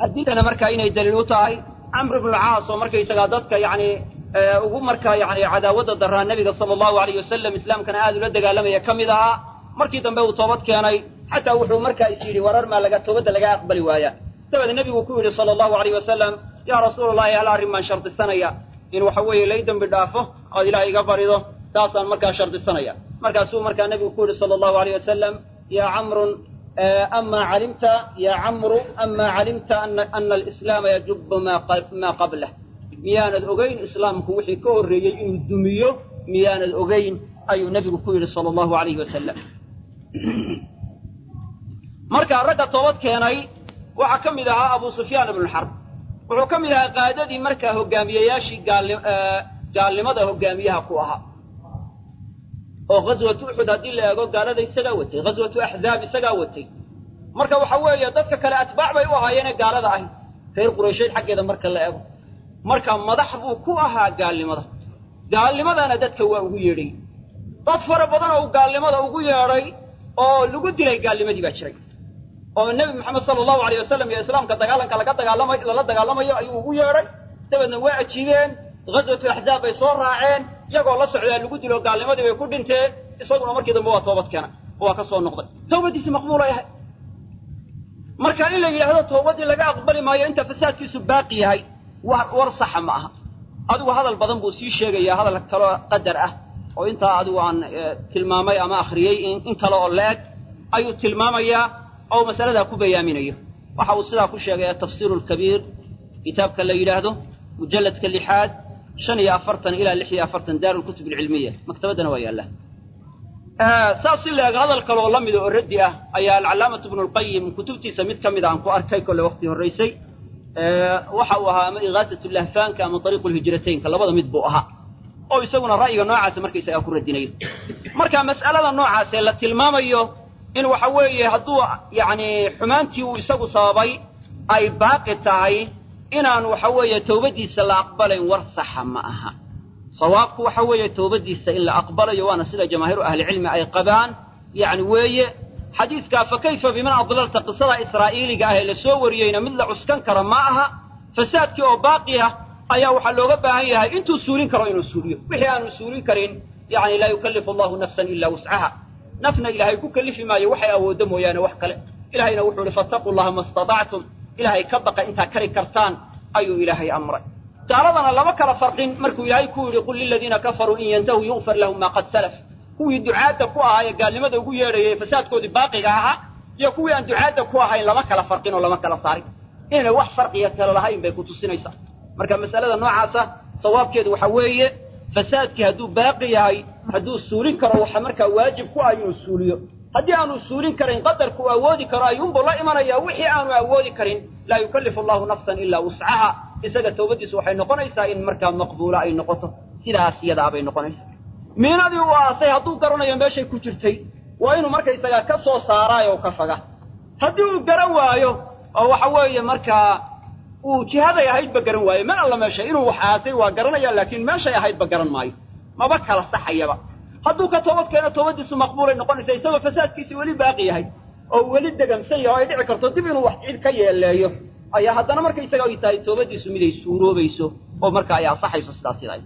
حديثنا مركا إني دليلوتاي عمرو بن العاص ومركا يسقادتك يعني ugu markaa yani cadaawada daraa nabiga sallallahu alayhi wasallam islaamkana aad ula dagaalamaya kamida markii dambe uu toobad keenay xataa wuxuu markaa isiri warar ma laga toobada laga aqbali waaya sabab nabigu ku yiri sallallahu alayhi wasallam ya rasuulullaahi hal ariman sharti sanaya in waxa weeye laydan bidhaafo oo ilaahay iga barido taasaan markaa sharti sanaya markaasuu markaa nabigu ku yiri sallallahu alayhi wasallam ya amrun أما علمت يا عمرو أما علمت أن الإسلام يجب ما قبله ميان الأغين إسلام كوحي كوري الدميو ميان الأغين أي نبي كوير صلى الله عليه وسلم مركا رد طوات كياني وحكم لها أبو سفيان بن الحرب وحكم لها قادة مركا هقامية ياشي قال لماذا هقاميها قوها وغزوة أحد هذه اللي قال هذا يسقاوتي غزوة أحزاب يسقاوتي مركا وحوالي يدفك كالأتباع بيوها قال هذا أهي خير قريشين حق إذا مركا اللي أبو marka madax buu ku ahaa gaalnimadana dadka waa ugu yeeray dad fara badan oo gaalnimada ugu yeeray oo lagu dilay gaalnimadii baa jiray oo nabi maxamed sallallahu alayhi wasallam iyo islaamka dagaalanka laga dagaalamayo ayuu ugu yeeray dabadna waa ajiibeen ghazwatu ahzaab ay soo raaceen iyagoo la socdaa lagu dilo gaalnimadii way ku dhinteen isaguna markii dambe waa toobad keenay waa ka soo noqday toobadiisa maqbuul ah marka in la yiraahdo toobadii laga aqbali maayo inta fasaadkiisu baaqi yahay ورصح معها أدو هذا البضن بوسي شيء يا هذا الكلام قدر وأنت أدو عن تلمامي أما آخرية إن كلا أولاد أيو تلمامي أو مسألة كوبا يامينية وحوصلها كل شيء التفسير الكبير كتاب كلا يلاهده مجلد كاللحاد شن يأفرتن إلى اللحية أفرتن دار الكتب العلمية مكتبتنا ويا الله سأصل هذا الكلام الله من الردية أي العلامة ابن القيم كتبتي سميت كمد عن كأركي كل وقته الرئيسي وحوها إغاثة اللهفان كان من طريق الهجرتين كاللبضة مدبوءها أو يسوون الرأي النوعة مركي سيأكل الدينية مركا مسألة النوعة التي المامية إن وحوية هدو يعني حمانتي ويسوي صابي أي باقي تاعي إن أن وحوية توبدي سلا أقبل ورصح معها صوابك وحوية توبدي سلا أقبل يوانا سلا جماهير أهل العلم أي قبان يعني ويه حديث فكيف بمن أضللت قصة إسرائيل قاهل سوريين مثل عسكان كرماءها فسادك أو باقيها أيها وحلوغة باهيها إنتو سورين كرين السوريين وحيان السوريين كرين يعني لا يكلف الله نفسا إلا وسعها نفنا إلهي كلف ما يوحي أو دم ويانا وحكال إلهي نوحوا فاتقوا الله ما استطعتم إلهي كبق إنتا كري كرتان أي إلهي أمر تعرضنا لما كان فرق مركو إلهي كوري قل للذين كفروا إن ينتهوا يغفر لهم ما قد سلف kuwii ducaada ku ahaa gaalnimada ugu yeeray fasaadkoodii baaqiga ahaa iyo kuwii aan ducaada ku ahayn lama kala farqin oo lama kala saarin inay wax farqiya kala lahayn bay ku tusinaysaa marka mas'alada noocaasa sawaabkeedu waxa weeye fasaadkii haduu baaqi yahay haduu suulin karo waxa marka waajib ku ah inuu suuliyo haddii aanu suulin karin qadarku awoodi karo ayuunba la imanaya wixii aanu awoodi karin la yukallifu Allahu nafsan illa wus'aha isaga toobadiisu waxay noqonaysaa in marka maqbuula ay noqoto sidaas iyada bay noqonaysaa مينادي واسي هادو غرانايو meeshay ku jirtay waa inuu markay isaga ka soo saaraayo ka faga hadii uu garan waayo oo waxa weeye marka uu jihada yahay ba garan waayo ma alla meesha inuu waxaasay waa garanaya laakiin meesha yahay ba garan maayo maba kala saxayaba haduu ka toobad keeno toobadiisu maqbuulay noqonaysaa isagoo fasaadkiisa wali baaqi yahay oo wali degamsan yahay ay dhici karto dib inuu wax cid ka yeeleeyo ayaa haddana markay isaga ay tahay toobadiisu mid ay suuroobayso oo marka ay asaxayso sidaas ilaa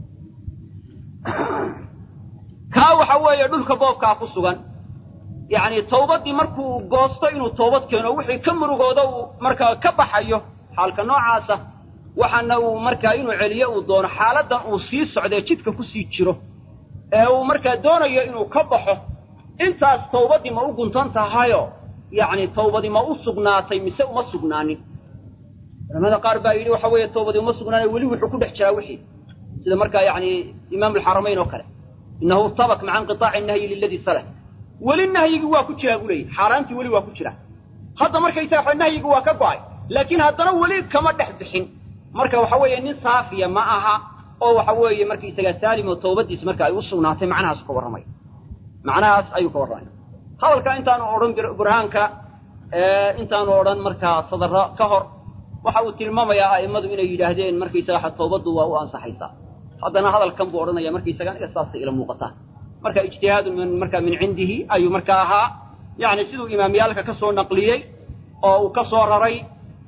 ka waxa weeye dhulka boobka ku sugan يعني توبتي مركو قوسته إنه توبت كانوا وحي كمروا قودوا مركا كبحيو حالك نوعاسة وحنو مركا إنه عليا ودون حالة وسيس عدي جدك كسي تشرو ومركا دون إنه كبحه أنت توبتي ما أقول تنتهايو يعني توبتي ما أصقناتي مسوا ما أصقناني هذا قارب يلي وحوي توبتي ما أصقناني ولي وحكود حشا وحي سيدا مركا يعني إمام الحرمين وكله إنه طبق مع انقطاع النهي للذي سلك وللنهي waa ku jira gulay xaraanti wali waa ku jira hadda markay tahay nahyigu waa ka go'ay laakiin hadana wali kama dhaxbixin marka waxa weeye nin saafiya ma aha oo waxa weeye markii isaga saalimo toobadiis marka ay u sugnaatay macnahaas ka waramay macnahaas ayuu ka waramay hadalka intaan oran quraanka intaan oran marka sadara ka hor waxa uu tilmaamayaa aimadu inay yiraahdeen markii isaga toobadu waa u ansaxaysaa hadana hadalkan buu oranaya markii isaga asaas ila muuqata marka ijtihaad min cindihi ayu marka aha yani sidoo imaamiyalka ka soo naqliyay oo ka soo raray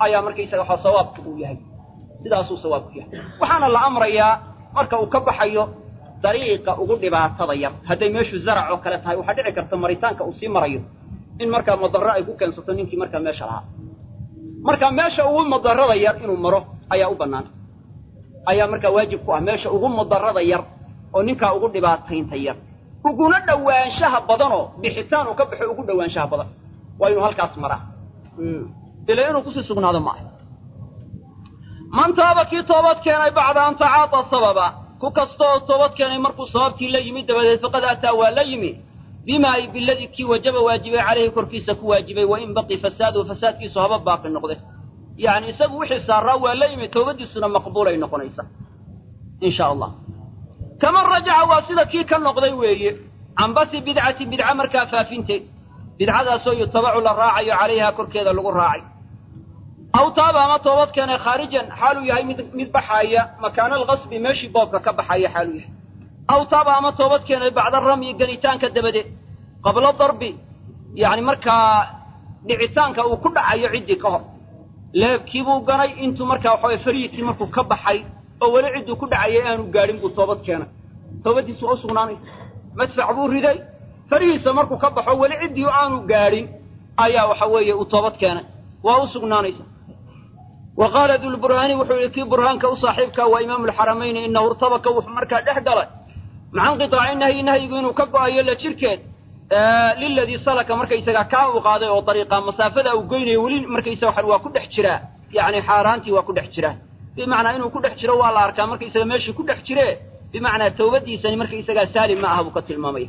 ayaa markaysaga waxa sawaabku uu yahay sidaasuu sawaabku yahay waxaana la amrayaa marka uu ka baxayo dariiqa ugu dhibaatada yar hadday meeshu zarac oo kale tahay waxa dhici karta maritaanka uu sii marayo in marka madarro ay ku keensato ninkii marka meesha lahaa marka meesha ugu madarrada yar inuu maro ayaa u bannaan ayaa marka waajib ku ah meesha ugu madarrada yar oo ninka ugu dhibaataynta yar uguna dhawaanshaha badan oo bixitaan uu ka baxo ugu dhawaanshaha badan waa inuu halkaas maraa ilaa inuu ku sii sugnaado ma aha man taaba kii toobad keenay bacda an tacaata sababa ku kastoo toobad keenay markuu sababtii la yimid dabadeed faqad ataa waa la yimi bima ay biladii kii wajaba waajibay calayhi korkiisa ku waajibay wa in baqi fasaadu fasaadkiisu haba baaqi noqde yani isagu wixii saaraa waa la yimi toobadiisuna maqbuulay noqonaysa in sha allah kaman rajaca waa sida kii ka noqday weeye can basi bidcati bidca markaa faafinteed bidcadaasoo yutabacu la raacayo calayha korkeeda lagu raacay aw taaba ama toobad keenay khaarijan xaaluu yahay mid baxaaya makaana alqasbi meeshii boobka ka baxaya xaaluu yahay aw taaba ama toobad keenay bacda ramyi ganitaanka dabadeed qabla darbi yani markaa dhicitaanka uu ku dhacayo ciddii ka hor leebkiibuu ganay intuu markaa waxaway farihiisii markuu ka baxay oo weli cidduu ku dhacayay aanu gaadhin buu toobad keenay toobadiisu waa u sugnaanaysa madfac buu riday farihiisa markuu ka baxo weli ciddii aanu gaadhin ayaa waxa weeye uu toobad keenay waa u sugnaanaysa وقال ذو البرهان وحول كي برهان كو صاحبك وإمام الحرمين إنه ارتبك وحمرك دحدل مع انقطاع النهي يقولون كبا يلا شركات للذي سلك مركا يسقى كاو قاضي وطريقة مسافة أو قيني ولين مركا يسوى حلوى كل حجرة يعني حارانتي وكل حجرة بمعنى إنه كل حجرة والله أركان مركا يسقى ماشي كل حجرة بمعنى توبتي سني مركا يسقى سالم معها بقتل المامية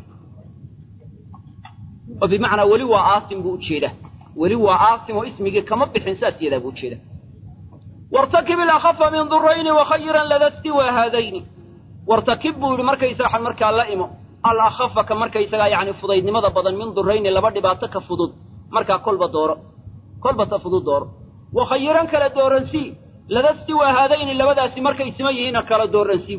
وبمعنى ولو عاصم بوتشيده ولو عاصم واسمه كما بحنساس يدا بوتشيده وارتكب الأخف من ضرين وخيرا لذا استوى هذين وارتكبوا لمركا يساحا مركا اللائمة الأخف كمركا يساحا يعني فضيد لماذا بدن من ضرين لبرد باتك فضود مركا كلبة دور كلبة فضود دور وخيرا كلا دورنسي لذا استوى هذين لبدا مركا يسميه هنا كلا دورنسي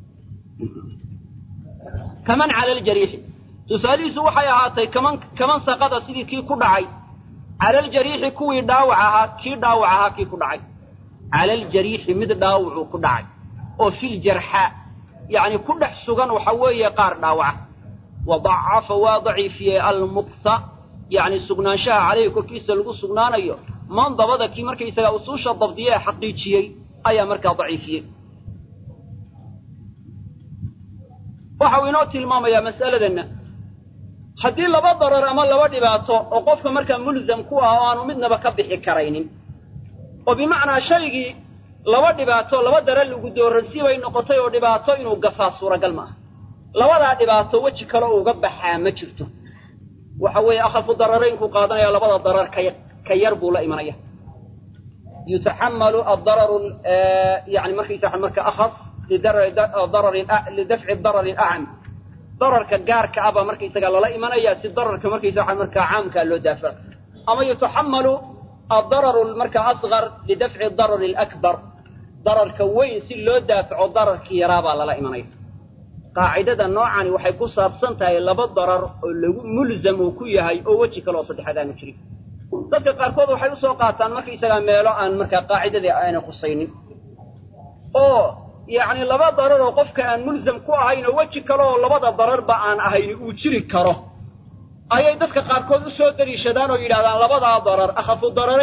كمان على الجريح تسالي سوحا يا هاتي كمان سقط سيدي كي كدعي على الجريح كوي داوعها كي كدعي على الجريح مد داوع كدعي او في الجرحاء يعني كل سغن وحويه قار داوعه وضعف وضعي في المقطع يعني سغنانشا عليه كركيس لو سغنانيو من ضبده كي markay isaga usuusha dabdiye xaqiijiyay ayaa markaa daciifiyay waxa uu inoo tilmaamayaa mas'aladeena hadii laba darar ama laba dhibaato oo qofka markaa mulzam ku ah oo aanu midnaba ka bixi karaynin oo bimaana shaygi laba dhibaato laba darar lagu dooransiibay noqotay oo dhibaato inuu gafaa suuragal ma labada dhibaato waji kale oo uga baxaa ma jirto waxa weeye akhafu dararayn ku qaadanaya labada darar ka yar buu la imanaya yutahammalu ad-darar yani marka akhaf lidaf'i ad-darar al-a'am dararka gaarka aba marka isaga la imanaya si dararka marka caamka loo daafa ama yutahammalu الضرر المركة أصغر لدفع الضرر الأكبر ضرر كوين سي لو دافع ضرر كيرابا لا إيمانية قاعدة نوعا وحيكون صابسنتها لبا ضرر ملزم وكيهاي أو وجهك الوسط حدا مشري dadka qaarkood waxay u soo qaataan markay isaga meelo aan marka qaacidada ayna khusaynin oo yaani laba darar oo qofka aan mulzam ku ahayn oo waji kale oo labada darar ba aan ahayn uu jiri karo ayay dadka qaarkood u soo dariishadaan oo yiraahdaan labada darar akhafu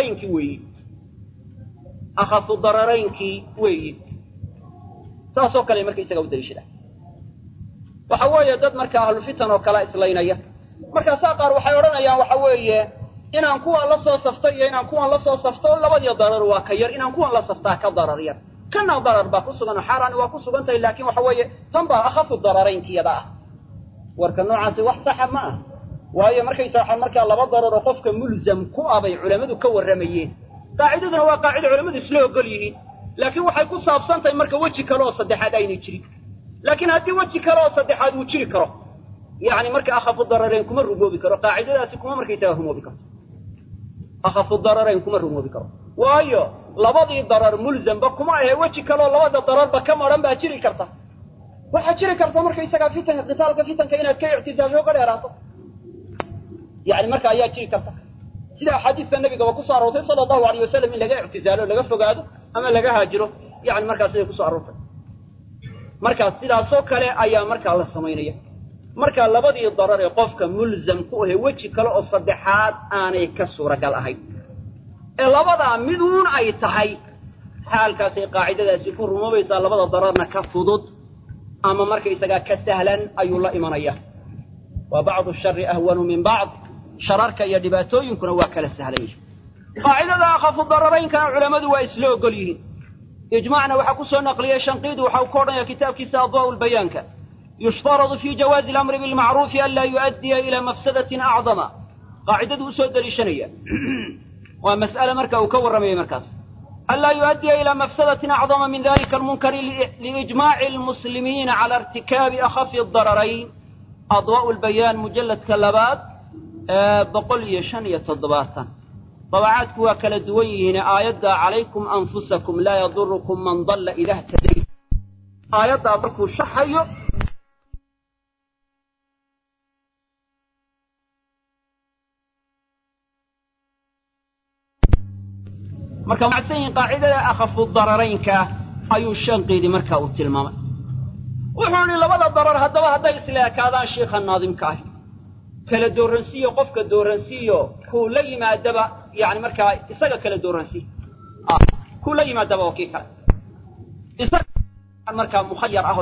dararaynkii weey taasoo kale markay isaga u dariishadaan waxa weeye dad marka ahlu fitan oo kala islaynaya marka qaar waxay oranayaan waxa weeye inaan kuwa la soo saftay iyo inaan kuwa la soo safto labadii darar waa ka yar inaan kuwa la saftaa ka darar yar kana darar ba ku sugan xaraan waa ku sugan tahay laakiin waxa weeye tan ba akhafu dararaynkiyada warka noocaasi wax sax ma ah waayo markay saaxan marka laba darar oo qofka mulzam ku abay culimadu ka waramayeen qaacidaduna waa qaacida culimadu isla ogol yihiin laakiin waxay ku saabsantahay marka waji kale oo saddexaad ay jirin laakiin haddii waji kale oo saddexaad uu jiri karo يعني مركا أخف الضررين كما رجوا بكرة قاعدة كما مركا يتاهموا بكرة أخف الضررين كما رجوا بكرة وأيوه لبضي الضرر ملزم بكما هي وجه كلا لبضي الضرر بكم رم بأشري كرتا وحشري كرتا مركا يسقى فتن قتال كفتن كائنات كي اعتزاز وقال راسه يعني مركا أيات شري كرتا sida xadiiska nabiga ku soo aroortay sallallahu alayhi wasallam in laga i'tizaalo laga fogaado ama laga haajiro yani markaas ay ku soo aroortay markaas sidaas oo kale ayaa markaa la sameynaya marka labadii darar ee qofka mulzam ku ah waji kale oo saddexaad aanay ka suuragal ahayn ee labada miduun ay tahay xaalkaas ay qaacidadaasi ku rumoobeysaa labada dararna ka fudud ama marka isaga ka sahlan ayuu la imanaya wa ba'd ash-sharri ahwanu min ba'd shararka iyo dhibaatooyinkuna waa kala sahlan qaacidada akhafu dararaynka culimadu waa isla ogol yihiin ijmaacna waxa ku soo naqliyay shanqiid waxa uu koodhaya kitaabkiisa adwaa'ul bayaanka yushtaradu fi jawaz al-amri bil ma'ruf an la yu'addi ila mafsadatin a'zama qaacidadu soo dalishanaya waa mas'ala marka uu ka waramay markaas alla yu'addi ila mafsadatin a'zama min dhalika al-munkar li ijma' al-muslimin ala irtikab akhafi ad-dararayn adwaa'ul bayan mujallad kalabat بقول يشان يتضباطا طبعات كوا كلا دوين آيات عليكم أنفسكم لا يضركم من ضل إذا اهتديتم آيات أبركوا شحيو مركا معسين قاعدة أخف الضررين كا أيو الشنقيد مركا والتلمام وحوني لبدا الضرر هذا إسلاك هذا الشيخ الناظم كاهي kala dooransiyo qofka dooransiyo ku la yimaadaba yaani marka isaga kala dooransi ku la yimaadaba oo kii kale isaga marka mukhayyar ah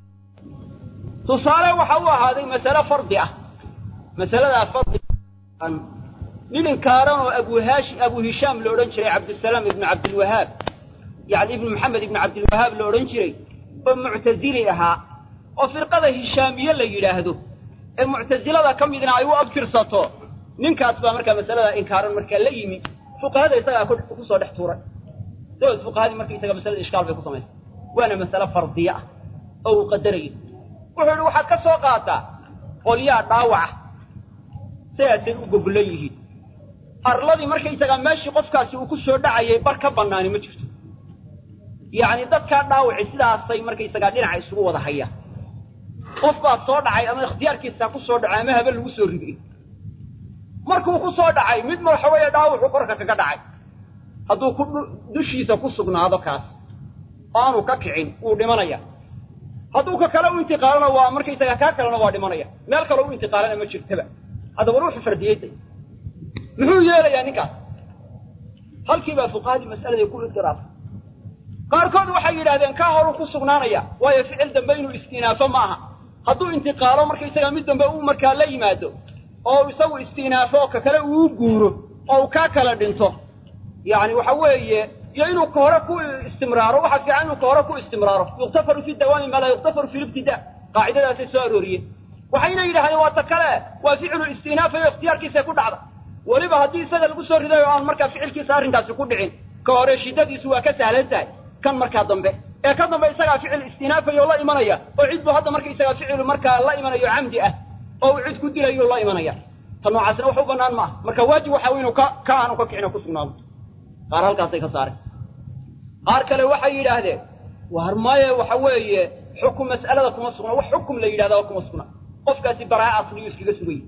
tusaale waxa uu ahaaday mas'ala fardi ah mas'alada fardi an nin kaaran oo abu hisham la oran jiray abdusalaam ibn abdul wahhab yaani ibn muhammad ibn abdul wahhab la oran jiray oo mu'tazili ahaa oo firqada hishaamiyya la yiraahdo المعتزلة كم إذن أيوة أبكر سطو ننكاس بمركة مسألة إنكارا مركة ليمي فقه هذا يسأل أكون كسو دحتورا دول فقه هذه مركة يسأل مسألة إشكال في كسو ميس وأنا مسألة فرضية أو قدرية وحلو واحد كسو قاتا قوليا داوعة سياسل وقبليه أرلادي مركة يسأل ماشي قفكاسي وكسو دعاية بركة بناني مجفتو يعني ذات كان داوعي سيدا الصي مركة يسأل دين عيسو وضحية qofka soo dhacay ama ikhtiyarkiisa ku soo dhacay ama habal lagu soo riday markuu ku soo dhacay mid ma waxa weeye dhaawac qorka kaga dhacay haduu ku dushiisa ku sugnaado kaas aanu ka kicin uu dhimanaya haduu ka kala u intiqaalana waa markay isaga ka kalena waa dhimanaya meel kale uu intiqaalana ma jirtaba hada waruuxu fardiyay muxuu yeelayaa ninkaas halkiiba fuqaadi mas'alada ku idiraaf qaarkood waxay yiraahdeen ka hor ku sugnaanaya waayo ficil dambe inuu istinaafo maaha hadduu intiqaalo marka isaga mid dambe uu markaa la yimaado oo isagu istinaafo ka kale uu guuro oo ka kala dhinto yaani waxa weeye iyo inuu ka hore ku istimraaro waxa fiican inuu ka hore ku istimraaro yuqtafaru fi dawami ma la yuqtafaru fi ibtida' qaacidadaasi soo arooriyay waxayna yiraahdeen waa takale waa ficil istinaaf iyo ikhtiyarkiisa ku dhacda waliba haddii isaga lagu soo ridayo aan markaa ficilkiisa arrinkaasi ku dhicin ka hore shidadiisu waa ka sahlan tahay kan markaa dambe ee ka dambe isaga ficil istinaafayo la imanaya oo cid buu hadda markaa isaga ficil markaa la imanayo camdi ah oo cid ku dilayo la imanaya tan noocaasna wax u banaan ma marka waajib waxa weyn ka aanu ka kicina ku sugnaado qaar halkaas ay ka saareen qaar kale waxay yiraahdeen war maaye waxa weeye xukum mas'alada kuma sugna wax xukum la yiraahdo kuma sugna qofkaasi baraa asli iskaga sugay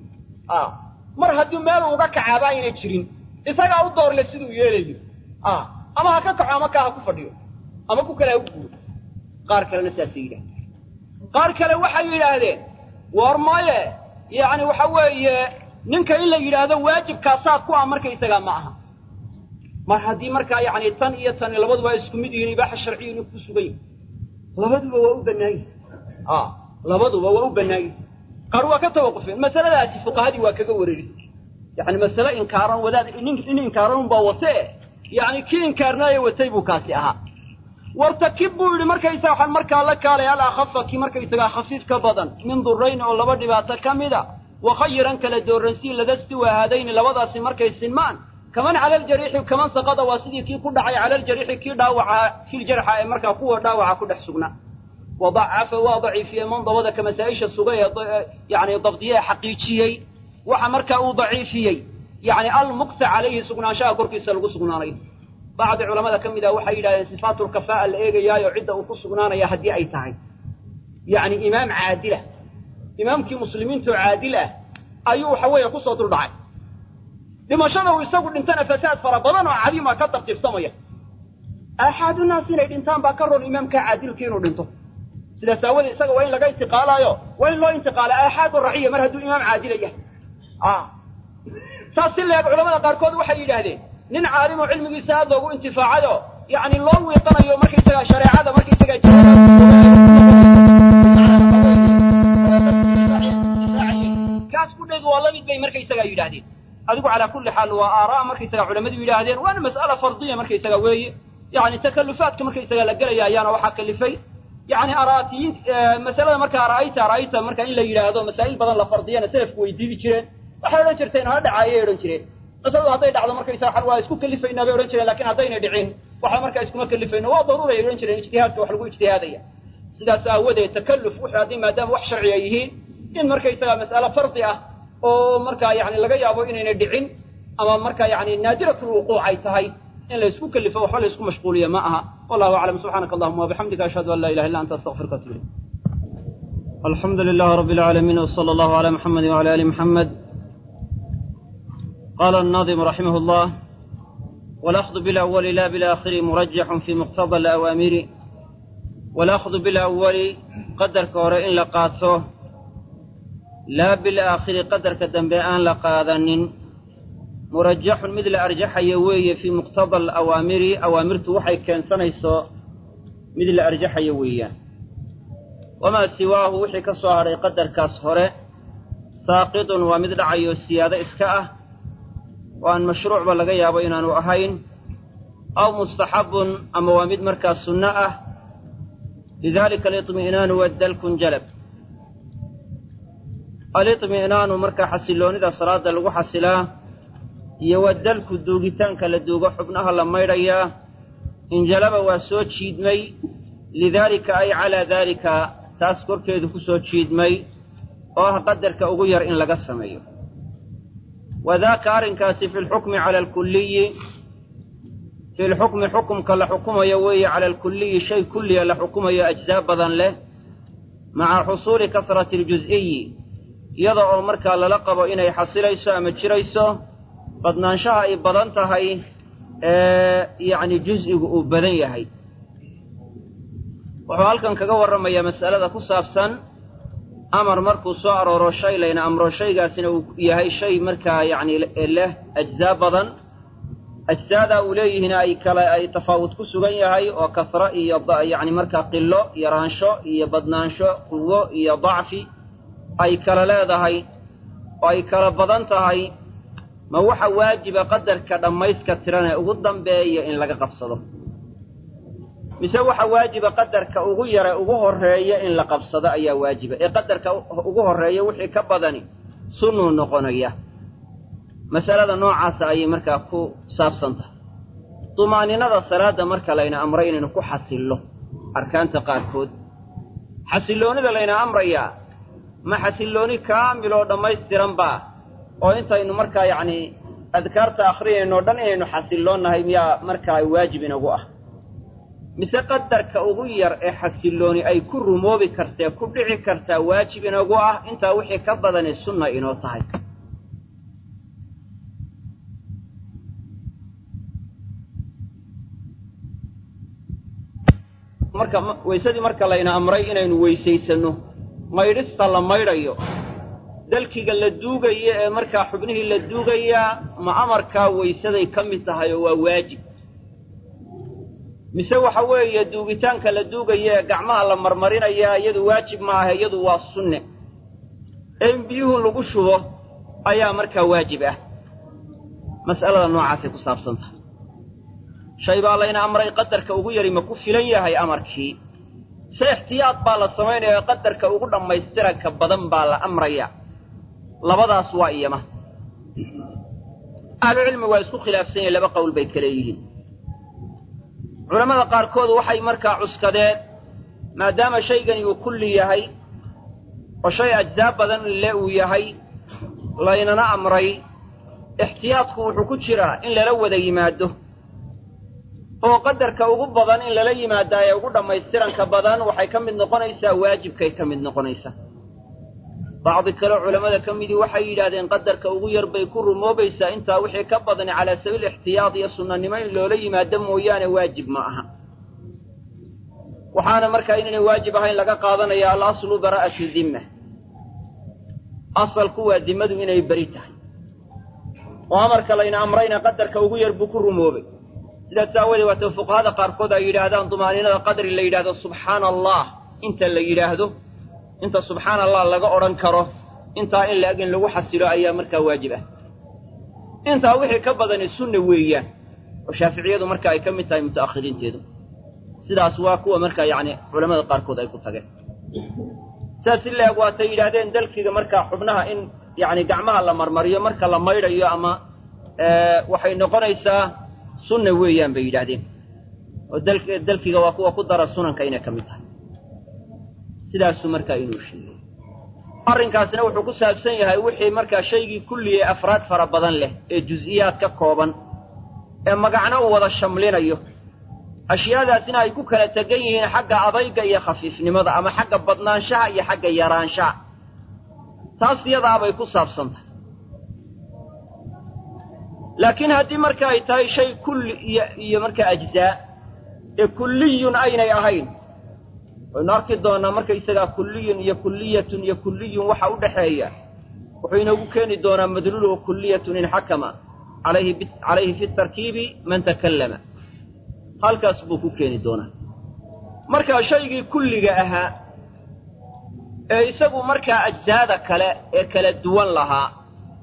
mar haddii meel uga kacaaba inay jirin isaga u door le sidoo yeelayo ama ha ka kaco ama ka ha ku fadhiyo ama ku kala ugu qaar kale nasaasiga qaar kale waxay yiraahdeen war maaye yaani waxa weeye ninka in la yiraahdo waajibka saad ku amarka isaga ma aha mar hadii marka yaani tan iyo tan labaduba isku mid yihiin ibaaha sharciyeed ku sugay labaduba waa u banaay labaduba waa u banaay qarwa ka tawaqufin masaladaasi fuqahadi waa kaga wareerin yaani masala inkaaran wadaad in inkaaran baa watee yaani kiin kaarnaayo watay buu kaasi aha wartakibu markaysa waxaan markaa la kaalay ala khafaki markaysa khafiif ka badan min durayn oo laba dhibaato kamida wa khayran kala dooransi ladasti wa hadayn labadaasi markay sinmaan kaman ala al-jarih kaman saqada wasidii ki ku dhacay ala al-jarih ki dhaawaca fil jarha ee markaa kuwa dhaawaca ku dhex sugnaa وضعف وضعي في من ضوضك مسائش السجية يعني ضبطية حقيقية وحمرك أو ضعيفية يعني المقص عليه سجنا شاء كركي سلق سجنا عليه بعض علماء كم إذا وحي إلى صفات الكفاءة الإيجا يعد أو سجنا يا هدي أي تعي يعني إمام عادلة إمام كي مسلمين تعادلة أيوه حوي قصة الضعيف dhimashada uu isagu dhintana fasaad fara badan oo cadiima ka tartiibsamaya axadu naas inay dhintaan baa ka roon imaamka caadilka inuu dhinto sidaas aawadee isaga waa in laga intiqaalayo waa in loo intiqaala axadu raciya mar hadduu imaam caadila yahay saas si leeg culamada qaarkood waxay yidhaahdeen nin caalim oo cilmigiisa aad loogu intifaacayo yacni loo wiiqanayo markaysaga shareecada markaysaga kaas ku dheed waa lamid bay markaysaga yidhaahdeen adigu calaa kulli xaal waa aaraa markaysaga culamadu yidhaahdeen waana mas'ala fardiya markaysaga weeye yani takallufaadka markaysaga la gelaya ayaana waxaa kalifay yani araatiyiin masalada marka ara'ayta marka in la yidhaahdo masaa'il badan la fardiyana salafku way diidi jireen waxay odhan jirteen ha dhacaayay odhan jireen masaladu hadday dhacdo markaysaga xal waa isku kalifaynaa bay odhan jireen laakiin haddaynay dhicin waxa markaa iskuma kalifayno waa daruura ay odhan jireen ijtihaadka wax lagu ijtihaadaya sidaas aawadeed takalluf wuxuu haddii maadaama wax sharciya yihiin in markaysaga mas'alo fardi ah oo markaa yani laga yaabo inaynay dhicin ama markaa yani naadiratul wuquuc ay tahay in la isku kalifo waxba la isku mashquuliya ma aha wallahu aclam subxaanaka allahuma wabixamdika ashhadu an laa ilaha illa anta astaghfiruka atubu ilayk alxamdu lilahi rabbi alcaalamiin wsala allahu cala muxamedi wcala ali muxamed qala الناظم رحمه الله والأخذ بالأول لا بالآخر مرجح في مقتضى الأوامر والأخذ بالأول قدر كور إن لقاته لا بالآخر قدر كدنبئان لقاذن مرجح مثل أرجح يوي في مقتضى الأوامر أوامرت وحي كان سنيسو مثل أرجح يويا وما سواه وحي كصهر قدر كصهر ساقط ومثل عيو السيادة إسكاءه وأن مشروع بلغي بينان وأهين أو مستحب أما ومد مركز سنة لذلك الاطمئنان والدلك جلب الاطمئنان مركز حسلون إذا صلاة لغو حسلا يودلك الدوغتان كالدوغ حبنها لما يريا إن جلب وسوت شيدمي لذلك أي على ذلك تذكر كيدك سوت شيدمي قدرك أغير إن لقسمي وذاك أرنكاس في الحكم على الكلي في الحكم حكم كلا حكم يوي على الكلي شيء كلي لا حكم يا أجزاء بدن له مع حصول كثرة الجزئي يضع مركا للقب إن يحصل يسا مجريسا قد ننشأ بدنتها يعني جزء بدنيها وحال كان كجور رمي مسألة كصافسا أمر مركو صار رشي لين أمر شيء قاسنا يهي شيء مركا يعني له أجزاء بدن أجزاء أوليه هنا أي تفاوت كسوغن يهي وكثرة يعني مركا قلة يرانشو يبدنانشو قوة يضعفي أي كلا لا هاي وأي كلا بدنتهاي ما هو واجب قدر كدما يسكترنا وقدام بأي إن لقى قبصده مسوى واجب قدر كأغير أغهر هي إن لقبصده أي واجب قدر كأغهر هي وحي كبدني سنو نقنية مسألة نوع عسى أي مركا كو صاب سنته طمأنينة الصلاة مركا لين أمرين نكو حسلو أركان تقاركود حسلوني لين أمريا ما حسلوني كامل ودما يسترن با oo intaynu markaa yani adkaarta akhriyayno dhan inaynu xasiloonahay miyaa markaa waajib inagu ah mise qadarka ugu yar ee xasilooni ay ku rumoobi kartee ku dhici kartaa waajib inagu ah intaa wixii ka badani sunna inoo tahay marka weysadii marka layna amray inaynu weysaysano maydhista la maydhayo dalkiga la duugaya ee markaa xubnihii la duugaya ma amarkaa weysaday ka mid tahay oo waa waajib mise waxa weeye duugitaanka la duugaya ee gacmaha la marmarinaya iyadu waajib ma aha iyadu waa sunne in biyuhu lagu shubo ayaa markaa waajib ah mas'alada noocaasay ku saabsan tahay shay baa layna amray qadarka ugu yari ma ku filan yahay amarkii se ixtiyaad baa la samaynayaa qadarka ugu dhammaystiranka badan baa la amraya labadaas waa iyama ahlu cilmi waa isku khilaafsan yihiin laba qowl bay kala yihiin culamada qaarkood waxay markaa cuskadeen maadaama shaygani uu kulli yahay oo shay ajzaa badan le uu yahay laynana amray ixtiyaadku wuxuu ku jiraa in lala wada yimaado oo qadarka ugu badan in lala yimaadaaye ugu dhammaystiranka badan waxay ka mid noqonaysaa waajibkay ka mid noqonaysaa بعض كلا علماء كمدي وحي إلى أن قدر كوغير بيكون موبيسا أنت وحي كبضن على سبيل الاحتياط يصنع نمين لولي ما دم ويانا واجب معها وحانا مركا إنني واجب هاي لقا قاضنا يا الأصل براءة الذمة أصل قوة الذمة إنه يبريتها وأمرك لنا أمرين قدر كوغير بكر موبي إذا تساوي وتوفق هذا قاركودا يلاهدان ضمانين قدر اللي يلاهدو سبحان الله انت اللي يلاهدو انت سبحان الله لغا أوران كرو انت إلا أجن لو حسلو أيام مركا واجبة انت وحي كبضن السنة وياه وشافعية مركا يكمل تاي متأخرين تيدو سيدا أسواكوا مركا يعني علماء قاركودا يكون تاقين ساسل أقوى تيلاهدين دلك مركا حبناها إن يعني قعمها لمرمرية مركا لما يرى أما وحي نقنيسا سنة ويان بيدادين ودلك جواكوا قدر السنن كأنه كمتها سيدا سمركا إنوشي أرين كاسنا وحكو سابسن يهاي وحي مركا شيء كل أفراد فربضان له جزئيات كقوبا أما قعنا ووضا الشملين أيوه أشياء ذا سنا يكون كلا تجيهن حق عضيق يخفف نمضى أما حق بطنان شاء يحق يران شاء تاصي يضع بيكون سابسن لكن هذه مركا يتاي شيء كل مركا أجزاء كلي أين يهين ونركض دونا مركا يسقى كلية وحاود حياة وحين كان دونا مدلول كلية إن حكم عليه في التركيب من تكلم هل كسبوك كان دونا مركا شيء كل جاءها يسقوا مركا أجزاء كلا دوان لها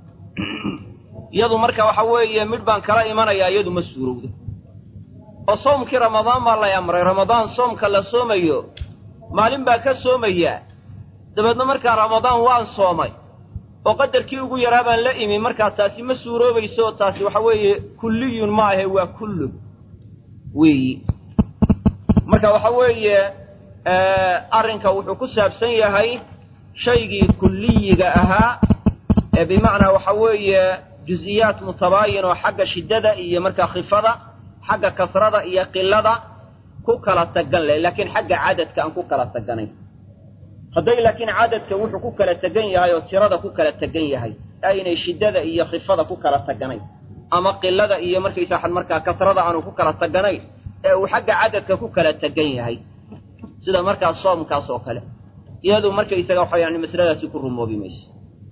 يدو مركا وحوي مدبان كلا إيمانا يا يدو مسورود وصومك رمضان ما الله يمر رمضان صومك لا صوميو مالين باك صوميا دبدنا مركا رمضان وان صومي وقدر كي ugu yaraaban la imi marka taasi masuuroobayso taasi waxa weeye kulliyun ma ahe waa kullu weey marka waxa weeye arinka wuxuu ku saabsan yahay shaygii kulliyiga ahaa bimaana waxa weeye جزئيات متباينة حق شدة إيه مركا خفضة حق كثرة إيه قلة كوكلا تجن لكن حق عدد كأن كوكلا تجني هذي لكن عدد كوح كوكلا تجني هاي وترادة كوكلا تجني هاي أين شدة إيه خفضة كوكلا تجني أما قلة إيه مركا يساحن مركا كثرة عنه كوكلا تجني وحق عدد كوكلا تجني هاي سيدا مركا الصوم كاسوكلا يهدو مركا يساقوا يعني مسألة تكون موبيميس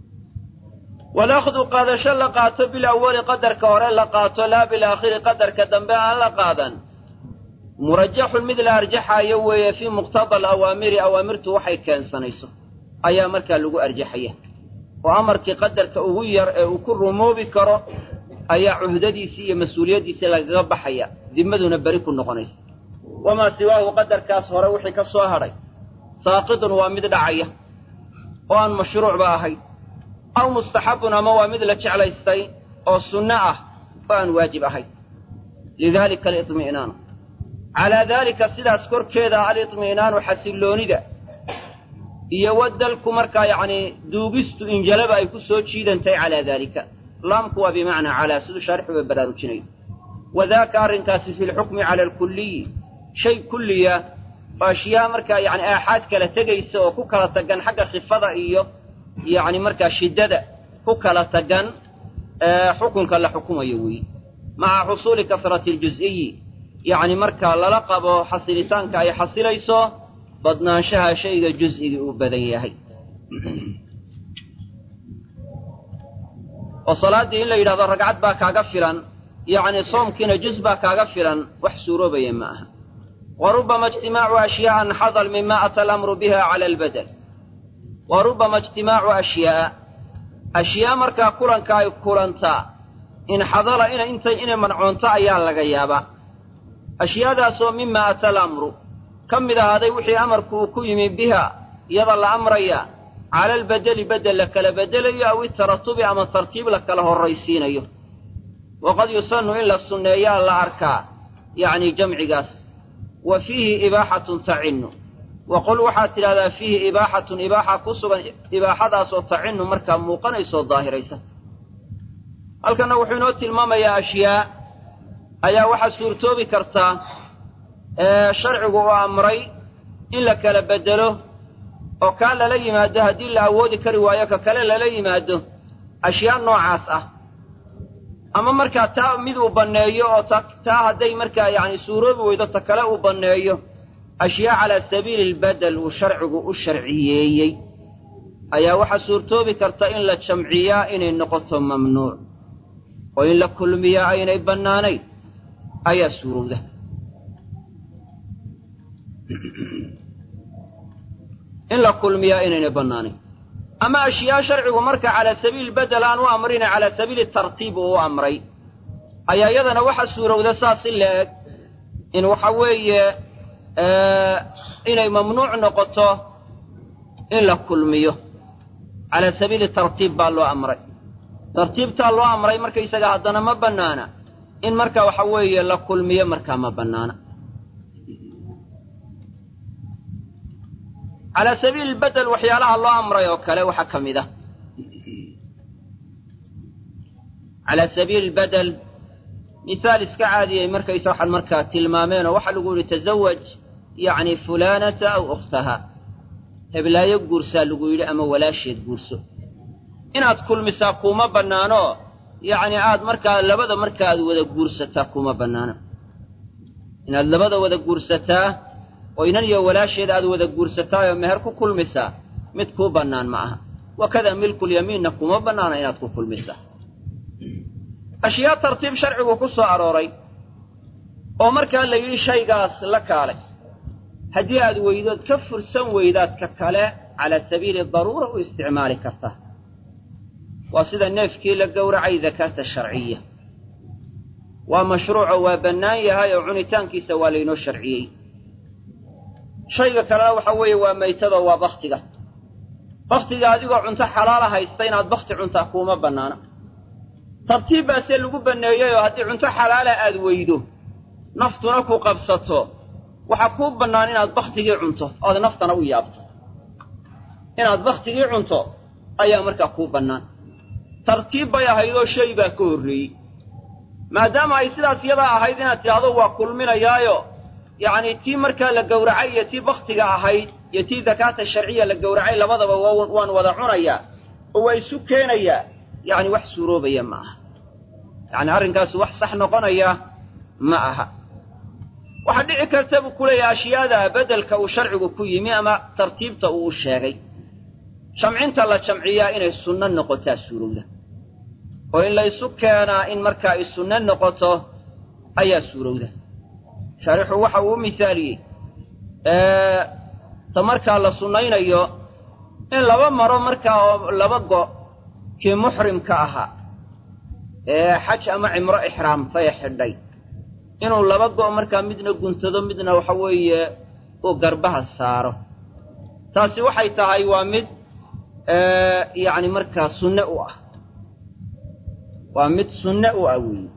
ونأخذ قاد شل قات بالأول قدر كورا لقات لا بالآخر قدر كدنباء لقادا مرجح مثل أرجحها يوي في مقتضى الأوامر أوامرت وحي كان سنيسو أي أمرك لغو أرجحيه وأمرك قدر كأوير وكر موبكر أي عهددي سي مسؤوليتي سلقب حيا ذمدو نبريك النقنيس وما سواه قدر كاسهر وحي كالصهري ساقط ومد دعيه وأن مشروع باهي أو مستحب أما ومثل جعل السي أو السنة فأن واجب هاي لذلك الإطمئنان على ذلك سيدا أذكر كذا الإطمئنان وحسلوني ذا يود الكمركا يعني دوبست إن جلب يكون سوتشيدا انتي على ذلك لام هو بمعنى على سيد شرح وبرارجني وذاك أرنكاس في الحكم على الكلي شيء كلية فأشياء مركا يعني آحاد كلا تجيس وكوكلا تجن حق خفضة إياه يعني مركا شدة كوكلا تجن حكم كلا حكم يوي مع حصول كثرة الجزئي يعني مركا للقب حصلتان كأي حصليسو بدنا شها شيء جزئي وبديه وصلاة إلا إذا رقعت باك أغفرا يعني صوم كنا جزء باك أغفرا وحسورو بين معها وربما اجتماع أشياء حضل مما أتى الأمر بها على البدل وربما اجتماع أشياء مركا كوران كاي كورانتا إن حضل إن منعونتا أيان لغيابا أشياء ذا سو مما أتى الأمر كم إذا هذا وحي أمر كويمي بها يظل أمريا على البدل بدل لك لبدل أو الترتب أما الترتيب لك له الرئيسين أيه وقد يسن إلا السنة يا الأركاء يعني جمع قاس وفيه إباحة تعن وقل وحات هذا فيه إباحة كسبا إباحة ذا صوت تعن مركب موقن يصوت ظاهريسا هل كان وحينوت الماما يا أشياء أيا وحا سورتو بكرتا شرع وأمري إلا كلا بدله oo kaa lala yimaado haddii la awoodi kari waayo ka kale lala yimaado ashyaa noocaas ah ama markaa taa mid uu banneeyo oo taa hadday markaa yacni suuroobi weydo ta kale uu banneeyo ashyaa calaa sabiili albadel uu sharcigu u sharciyeeyey ayaa waxaa suurtoobi karta in la jamciyaa inay noqoto mamnuuc oo in la kulmiyaa aynay bannaanayn ayaa suurowda in la kulmiyaa inaynay bannaanayn ama ashyaa sharcigu marka calaa sabiili badel aan u amrina calaa sabiili tartiib uu u amray ayaa iyadana waxa suurowda saas in la eg in waxa weeye inay mamnuuc noqoto in la kulmiyo calaa sabiili tartiib baa loo amray tartiibtaa loo amray markaysaga haddana ma bannaana in marka waxa weeye la kulmiyo markaa ma bannaana calaa sabiili albedel waxyaalaha loo amray oo kale waxaa ka mid ah calaa sabiili albedel mihaal iska caadiyay markaysa waxaad markaa tilmaameen oo waxaa lagu yidhi tasawaj yacni fulaanata aw ukhtaha heblaayo guursaa lagu yidhi ama walaasheed guurso inaad kulmisaa kuma bannaano yacni aad markaa labada markaaad wada guursataa kuma bannaano inaad labada wada guursataa oo inan iyo walaasheed aad wada guursataayoo meher ku kulmisaa mid kuu bannaan ma aha wakadaa milkulyamiinna kuma bannaana inaad ku kulmisaa ashyaa tartiib sharcigu ku soo arooray oo markaa la yidhi shaygaas la kaalay haddii aad weydood ka fursan weydaad ka kale calaa sabiili daruura u isticmaali kartaa waa sida neefkii la gowracay dakaata sharciya waa mashruuco waa bannaan yahay oo cunitaankiisa waa laynoo sharciyey shayga kalena waxa weeye waa maytada waa baktiga baktiga adigoo cunto xalaala haysta inaad bakti cuntaa kuuma bannaana tartiib baasee lagu banneeyey oo haddii cunto xalaala aad weydo naftuna ku qabsato waxaa kuu bannaan inaad baktigii cunto ood naftana u yaabto inaad baktigii cunto ayaa markaa kuu bannaan tartiib bay ahaydoo shay baa ka horreeyey maadaama ay sidaas iyadaa ahayd inaad tidhaahdo waa kulminayaayo yacni tii markaa la gowracay iyo tii baktiga ahayd iyo tii dakaata sharciya la gowracay labadaba waan wada cunayaa oo waa isu keenayaa yacni wax suuroobaya ma aha yacni arrinkaasi wax sax noqonaya ma aha waxaa dhici karta buu ku leeyahay ashyaada beddelka uu sharcigu ku yimi ama tartiibta uu u sheegay jamcinta la jamciyaa inay sunno noqotaa suurowda oo in la isu keenaa in markaa ay sunno noqoto ayaa suurowda shaarixu waxa uu u misaaliyey ta markaa la sunnaynayo in laba maro markaa oo laba go' kii muxrimka ahaa ee xaj ama cimro ixraamtay xidhay inuu laba go' markaa midna guntado midna waxa weeye uu garbaha saaro taasi waxay tahay waa mid yacni markaa sunne u ah waa mid sunne u ah weeye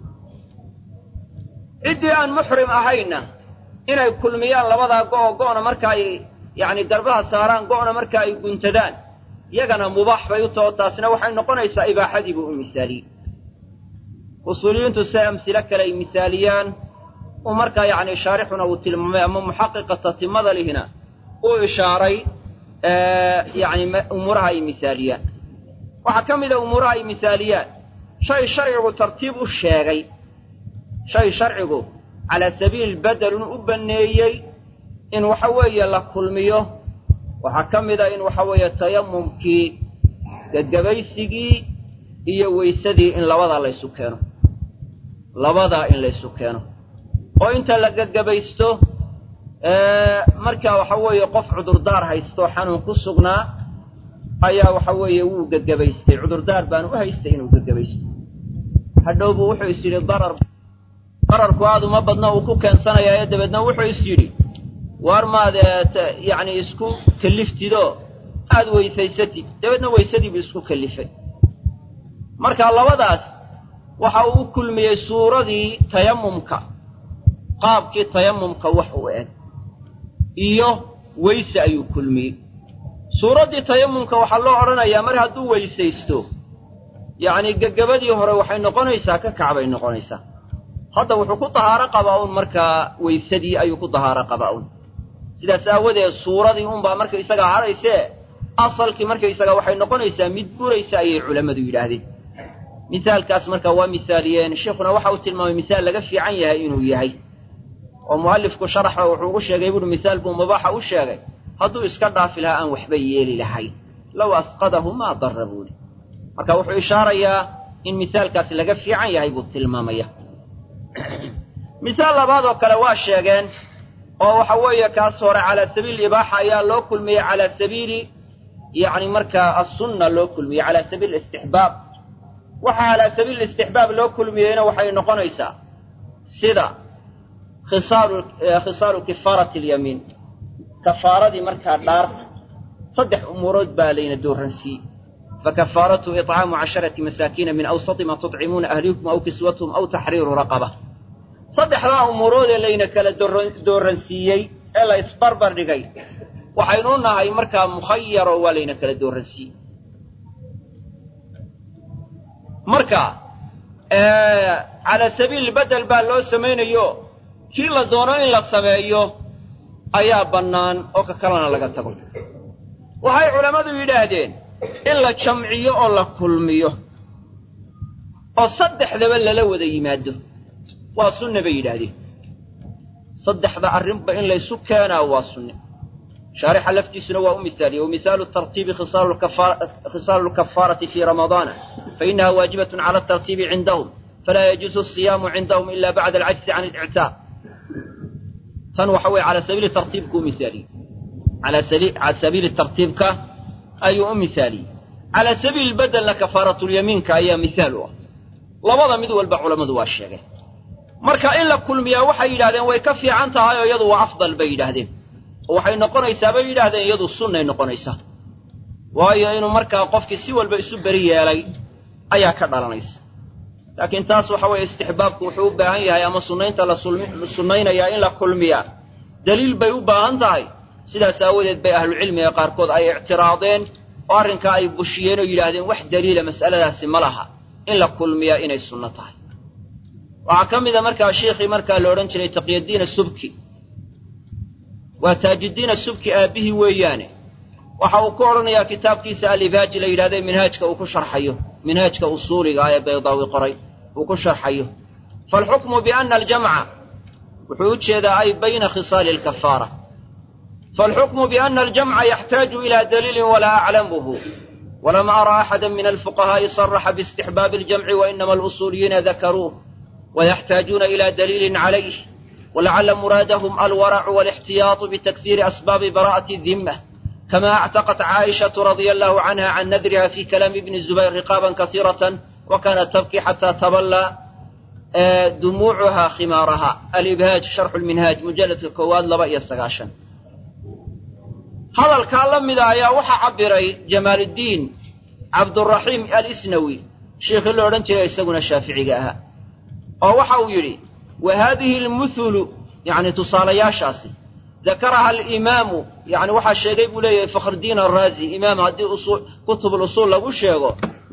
ciddii aan muxrim ahayna inay kulmiyaan labadaa go'o go'na marka ay yacni garbaha saaraan go'na marka ay guntadaan iyagana mubaax bay u taho taasina waxay noqonaysaa ibaaxadii buu u misaaliyey usuuliyiintu se amsilo kale ay misaaliyaan uu markaa yacni shaarixuna uu tilmaamay ama muxaqiqa tatimada lihina uu ishaaray yacni umuuraha ay misaaliyaan waxaa ka mida umuuraha ay misaaliyaan shay sharcigu tartiib u sheegay shay sharcigu calaa sabiili badel inuu u banneeyey in waxa weeye la kulmiyo waxaa ka mida in waxa weeye tayamumkii gagabaysigii iyo weysadii in labadaa laysu keeno labadaa in laysu keeno oo inta la gagabaysto markaa waxa weeye qof cudurdaar haystoo xanuun ku sugnaa ayaa waxa weeye wuu gagabaystay cudurdaar baan u haystay inuu gagabaysto hadhow buu wuxuu is yidhi dararku aad uma badna uu ku keensanayaa dabeedna wuxuu is yidhi waar maad yacni isku kaliftidoo aad weysaysatid dabeedna weysadii buu isku kalifay marka labadaas waxa uu u kulmiyey suuradii tayamumka qaabkii tayamumka wax u eg iyo weyse ayuu kulmiyey suuraddii tayamumka waxaa loo odhanayaa mar hadduu weysaysto yacni gagabadii hore waxay noqonaysaa ka kacbay noqonaysaa hadda wuxuu ku tahaaro qabaa un markaa weysadii ayuu ku tahaaro qabaa un sidaas aawadeed suuradii unbaa markaysaga hadhaysee asalkii markaysaga waxay noqonaysaa mid buraysa ayay culammadu yidhaahdeen misaalkaas marka waa misaaliyeen sheekhuna waxa uu tilmaamay misaal laga fiican yahay inuu yahay oo mu'allifku sharaxa wuxuu ugu sheegay buuri misaal buu mubaaxa u sheegay hadduu iska dhaafi lahaa aan waxba yeeli lahayn low asqadahu maa darra buuli marka wuxuu ishaarayaa in misaalkaasi laga fiican yahay buu tilmaamaya misaal labaad oo kale waa sheegeen oo waxa weeye kaas hore calaa sabiili ibaaxa ayaa loo kulmiyey calaa sabiili yacni markaa assunna loo kulmiyey calaa sabiili istixbaab waxa calaa sabiili istixbaab loo kulmiyeyna waxay noqonaysaa sida khisaalu kifaarati alyamiin kafaaradii markaa dhaarta saddex umuurood baa layna dooransiiyey فكفارته إطعام 10 مساكين من أوسط ما تطعمون أهليكم أو كسوتهم أو تحرير رقبة صدح ذا أمورود لينا كلا دورنسيي إلا إسبربر لغاية وحينونا هاي مركا مخير ولينا كلا دورنسي مركا على سبيل البدل بالله سمين يو كلا دونين لسميو أيا بنان أو كلنا لغا تقول وهاي علماء يداهدين in la jamciyo oo la kulmiyo oo saddexdaba lala wada yimaado waa sunna bay yidhaahdeen saddexda arrinba in laysu keenaa waa sunne shaarixa laftiisuna waa u misaaliye ومثال الترتيب خصال الكفارة في رمضان فإنها واجبة على الترتيب عندهم فلا يجوز الصيام عندهم إلا بعد العجز عن الإعتاق فنوحوي على سبيل الترتيب كمثالي على سبيل الترتيب أي مثالي على سبيل البدل لكفارة اليمين كأي مثالها لبضا مدو البعول مدو الشيء مركا إلا كل مياه وحي لهذين ويكفي عنتها يدو أفضل بي لهذين وحي نقنيسا بي لهذين يدو السنة نقنيسا وهي إنه مركا قفك سوى البئس بريا لي أيا كدرانيس لكن تاسو حوى استحبابك وحوب بهايها يا مصنين تلا السنين يا إلا كل مياه دليل بيوبا عنتها sidaas aawadeed bay ahlu cilmiga qaarkood ay ictiraadeen oo arrinka ay bushiyeen oo yidhaahdeen wax daliila mas'aladaasi ma laha in la kulmiyaa inay sunno tahay waxaa ka mida markaa sheekhii markaa la odhan jiray taqiyaddiin asubki waa taajuddiin asubki aabbihii weeyaane waxa uu ku odhanayaa kitaabkiisa alibaaji la yidhahday minhaajka uu ku sharxayo minhaajka usuuliga ee baydaawi qoray uu ku sharxayo faalxukmu biana aljamca wuxuu u jeedaa ay bayna khisaali alkafaara فالحكم بأن الجمع يحتاج إلى دليل ولا أعلمه ولم أرى أحدا من الفقهاء صرح باستحباب الجمع وإنما الأصوليين ذكروه ويحتاجون إلى دليل عليه ولعل مرادهم الورع والاحتياط بتكثير أسباب براءة الذمة كما اعتقت عائشة رضي الله عنها عن نذرها في كلام ابن الزبير رقابا كثيرة وكانت تبكي حتى تبلى دموعها خمارها الإبهاج شرح المنهاج مجلد الكواد لبأي السقاشن هذا الكلام إذا يا وحى عبري جمال الدين عبد الرحيم الإسنوي شيخ اللورنتي يسقون الشافعي جاها أو وحى يري وهذه المثل يعني تصال يا شاسي ذكرها الإمام يعني وحى الشيخ يقول لي فخر الدين الرازي إمام هذه أصول كتب الأصول لو شيخه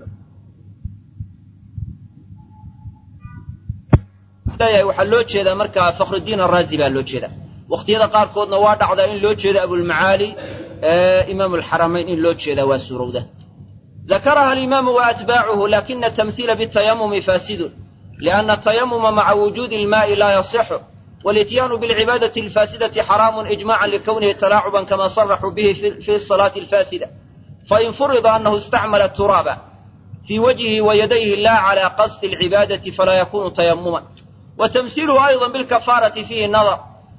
لا يحلوش هذا مركز فخر الدين الرازي بالوش هذا وقتيدا قاركودنا waa dhacda in loo jeedo Abu al-Maali إمام الحرمين in loo jeedo waa surowda ذكرها الإمام وأتباعه لكن التمثيل بالتيمم فاسد لأن التيمم مع وجود الماء لا يصح والاتيان بالعبادة الفاسدة حرام إجماعا لكونه تلاعبا كما صرحوا به في الصلاة الفاسدة فإن فرض أنه استعمل التراب في وجهه ويديه لا على قصد العبادة فلا يكون تيمما وتمثيله أيضا بالكفارة فيه نظر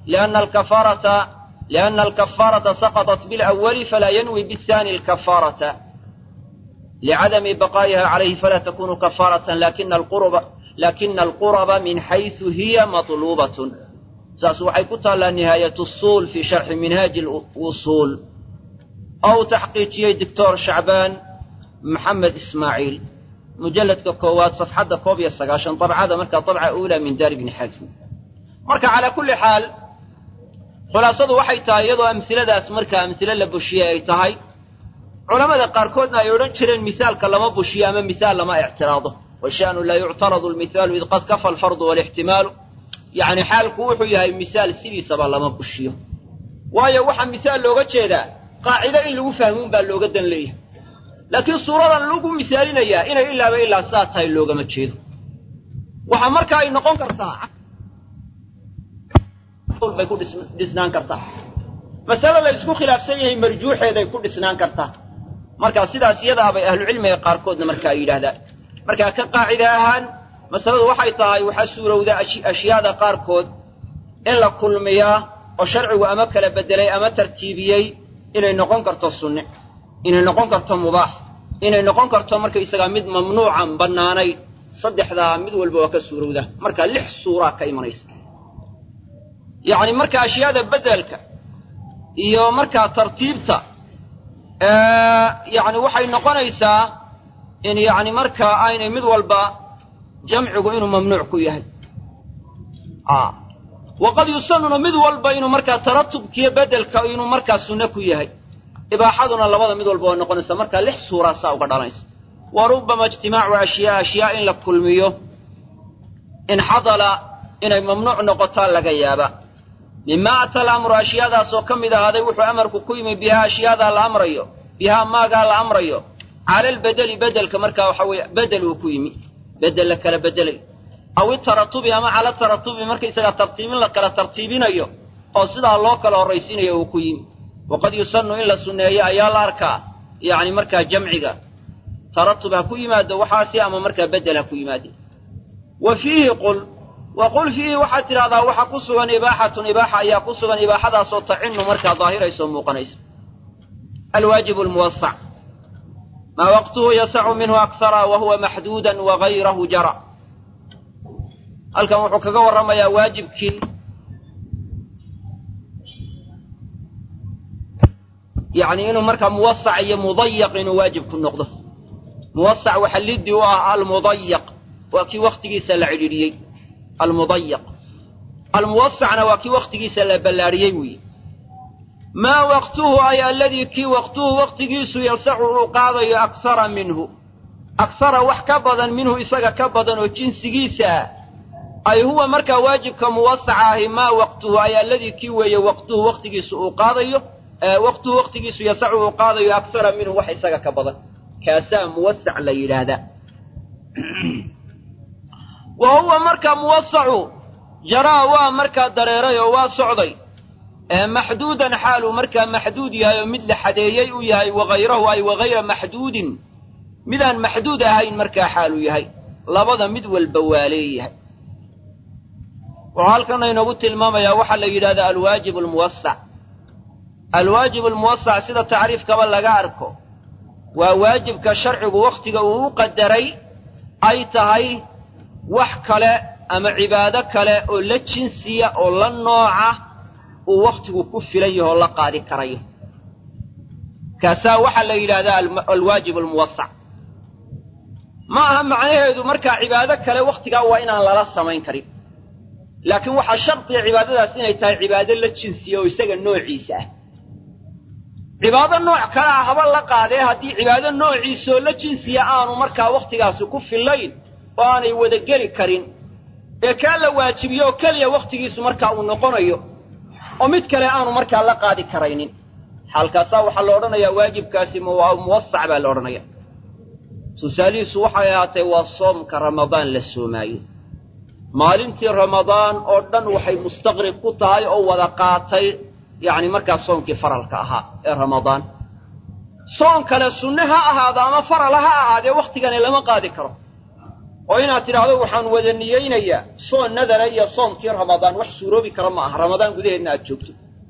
لأن الكفارة سقطت بالأول فلا ينوي بالثاني الكفارة لعدم بقائها عليه فلا تكون كفارة لكن القرب من حيث هي مطلوبة سأسوحي كتلا نهاية الصول في شرح منهاج الوصول أو تحقيقي دكتور شعبان محمد إسماعيل مجلد كوكوات صفحة كوبيا السقاشن طبعا هذا مركة طبعة أولى من دار بن حزم مركة على كل حال خلاصة waxay tahay iyadoo amsiladaas marka amsila la bushiyo ay tahay culimada qaarkoodna ay oran jireen misaalka lama bushiyo ama misaal lama i'tiraado washanu la yu'taradu al-mithal id qad kafa al-fard wal-ihtimal yani xaalku wuxuu yahay misaal sidiisaba lama bushiyo waayo waxa misaal looga jeedaa qaacida in lagu fahmin baa looga dan leeyahay laakiin suuradan lagu misaalinayaa inay ilaa saa tahay loogama jeedo waxa marka ay noqon kartaa bay ku dhisnaan kartaa mas'ala la isku khilaafsan yahay marjuuxeed ay ku dhisnaan kartaa marka sidaas iyada bay ahlu cilmiga qaarkoodna marka ay yiraahdaan marka ka qaacida ahaan mas'aladu waxay tahay waxa suurowda ashyaada qaarkood in la kulmiyaa oo sharcigu ama kala bedelay ama tartiibiyay inay noqon karto sunne inay noqon karto mubaax inay noqon karto marka isaga mid mamnuucan banaanay saddexda mid walba waa ka suurowda marka 6 suura ka imanaysa yaani marka ashyaada bedelka iyo marka tartiibta yaani waxay noqonaysaa in yaani marka aynay mid walba jamcigu inuu mamnuuc ku yahay وقد يسنن mid walba inuu marka taratubkiyo bedelka inuu marka sunna ku yahay ibaaxaduna labada mid walba oo noqonaysa marka 6 suura saa uga dhalanaysa وربما اجتماع اشياء la kulmiyo in hadala inay mamnuuc noqotaa laga yaaba mimma atal amru ashiyada soo kamida haday wuxuu amarku ku yimi biha ashiyada la amrayo biha maaga la amrayo ala albadali badalka marka waxa weey badal uu ku yimi badal kala badalay aw taratubi ama ala taratubi marka isaga tartiibin la kala tartiibinayo oo sida loo kala horeysiinayo uu ku yimi waqad yusannu illa sunnaaya ayaa la arkaa yaani marka jamciga taratuba ku yimaado waxaasi ama marka badala ku yimaado wa fihi وقل فيه وحتى هذا وحكسوا إباحة يكسوا إباحة صوتعن مركا ظاهرة يسمو قنيس الواجب الموسع ما وقته يسع منه أكثر وهو محدودا وغيره جرى الكم حكا ورما يا واجب كين يعني إنه مركا موسع مضيق إنه واجب كن نقضه موسع وحليدي المضيق وكي وقت يسال عجليي المضيق الموسعنا وكي وقت يسال بلاريوي ما وقته أي الذي كي وقته وقت يسو يسعه قاضي أكثر منه أكثر وحكبضا منه إساق كبضا وجنس جيسا أي هو مركا واجب كموسعه ما وقته أي الذي كي وقته وقت يسو قاضي وقته وقت يسو يسعه قاضي أكثر منه وحساق كبضا كاسا موسع ليلادا وهو مركا موسع جرى ومركا دريري وصعدي محدودا حاله مركا محدود يا مثل حديي وياي وغيره أي وغير محدود مدان محدود هاي مركا حاله ياي لبدا مد والبوالي هاي وهل كان ينقول الماما يا وحل هذا الواجب الموسع الواجب الموسع سيدا تعريف قبل لقاركو وواجب كشرع وقتك وقدري أي تهي وحكلا أما عبادة كلا أو لا جنسية أو لا نوعة ووقتك كفليه والله قادي كريه كاسا وحل إلى هذا الواجب الموسع ما أهم معناه إذا مركا عبادة كلا وقتك وإن الله لا سمين كريم لكن وحا شرط عبادة سنة تاي عبادة لا جنسية ويساق النوع عيسى عبادة النوع كلا هبا الله قادي هدي عبادة النوع عيسى لا جنسية آنو مركا وقتك سكف الليل وأنا ودقلي كريم كان لو واجبيو كليا وقتيس marka uu noqonayo oo mid kale aanu marka la qaadi kareynin halkaas waxa la oranayaa waajibkaasi muwasac baa la oranayaa susaaliisu waxa ay ahaatay waa soomka ramadaan la soomayo maalintii ramadaan oo dhan waxay mustaqrib ku tahay oo wada qaatay yaani marka soomkii faralka ahaa ee ramadaan soon kale sunnaha ahaada ama faralaha ahaade waqtigan lama qaadi karo oo inaad tiraahdo waxaan wada niyeynayaa soon nadara iyo soomkii ramadaan wax suuroobi kara ma aha ramadaan gudaheedna aad joogto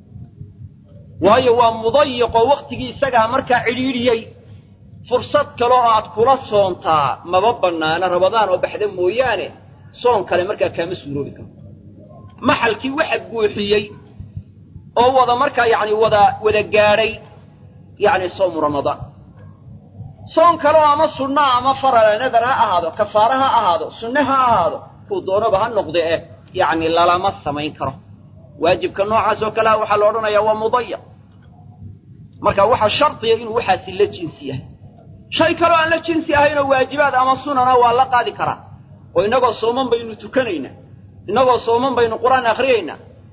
waayo waa mudayiq oo waqtigii isaga marka ciriiriyay fursad kale oo aad kula soontaa maba banaana ramadaan oo baxda mooyaane soon kale marka kama suuroobi karo maxalkii waxa buuxiyay oo wada marka yaani wada gaaray yaani soom ramadaan soon kale ama sunna ama farala nadar ha ahaado kafaara ha ahaado sunna ha ahaado ku doonaba ha noqdo yaani lama samayn karo waajibka noocaas oo kale waxa la oranayaa waa mudayiq marka waxa shartiya inuu waxa la jinsiyahay shay kale aan la jinsi ahayn waajibaad ama sunana waa la qaadi karaa oo inagoo sooman baynu tukanayna inagoo sooman baynu quraan akhriyayna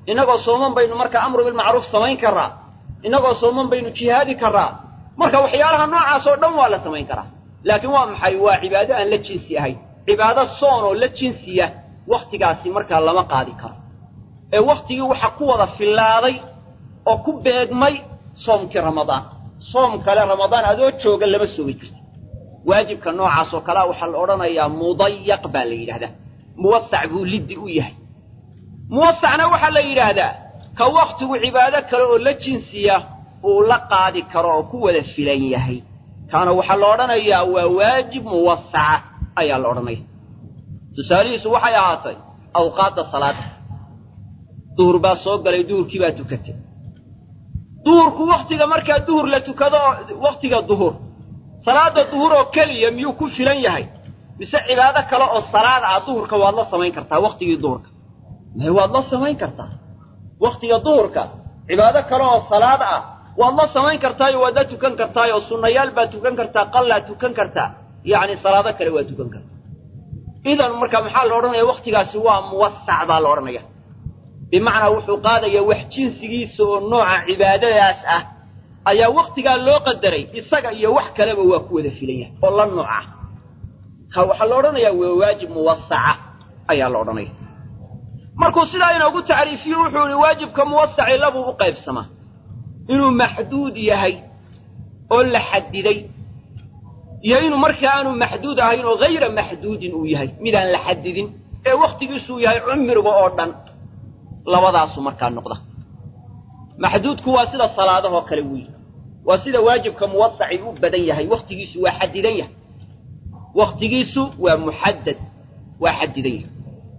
inagoo sooman baynu markaa amru bilmacruuf samayn karaa inagoo sooman baynu jihaadi karaa marka waxyaalaha noocaas oo dhan waa la samayn karaa laakiin waa maxay waa cibaado aan la jinsi ahayn cibaado soon oo la jinsiya waqtigaasi markaa lama qaadi karo ee waqtigii waxa ku wada filaaday oo ku beegmay soomkii ramadaan soom kale ramadaan adoo jooga lama soomi jirto waajibka noocaas oo kala waxa la oranayaa mudayyaq baa la yiraahdaa muwassac buu liddi u yahay muwassacna waxa la yiraahdaa ka waqtigu cibaado kale oo la jinsiya oo la qaadi karo oo ku wada filan yahay kaana waxa la oranayaa waa waajib muwassac ayaa la oranayaa tusaalihiisu waxay ahaatay awqaadda salaada duhur baa soo galay duhurkii baa tukatay duhurku waqtiga markaa duhur la tukado waqtiga duhur salaada duhur oo kaliya miyuu ku filan yahay mise cibaado kale oo salaad ah duhurka waad la samayn kartaa waqtigii duhurka ma waad la samayn kartaa waqtiga duhurka cibaado kale oo salaad ah waad la samayn kartaa iyo waad tukan kartaa oo sunnayaal baa tukan kartaa qalla tukan kartaa yaani salaado kale waa tukan kartaa idan marka maxaa la oranayaa waqtigaasi waa muwassac baa la oranayaa بمعنى وحو قادة وحجنسي سو نوع عبادة ياسأه أيا وقتها لو قدري إساق أيا وحكا لما واكوذا فيليه والله النوع هو حلورنا يا واجب موسعة أيا لورنا مركو سلاين أقول تعريفي وحو واجب كموسع لابو بقيب سما إنه محدود يهي ولا حددي يهينو مركا أنه محدود هينو غير محدود ويهي ميدان لحددين وقت يسو يهي عمر وأردن labadaasu markaa noqda maxduudku waa sida salaadaha kale weey waa sida waajibka muwassaci u badan yahay waqtigiisu waa xadidan yahay waqtigiisu waa muhaddad waa xadidan yahay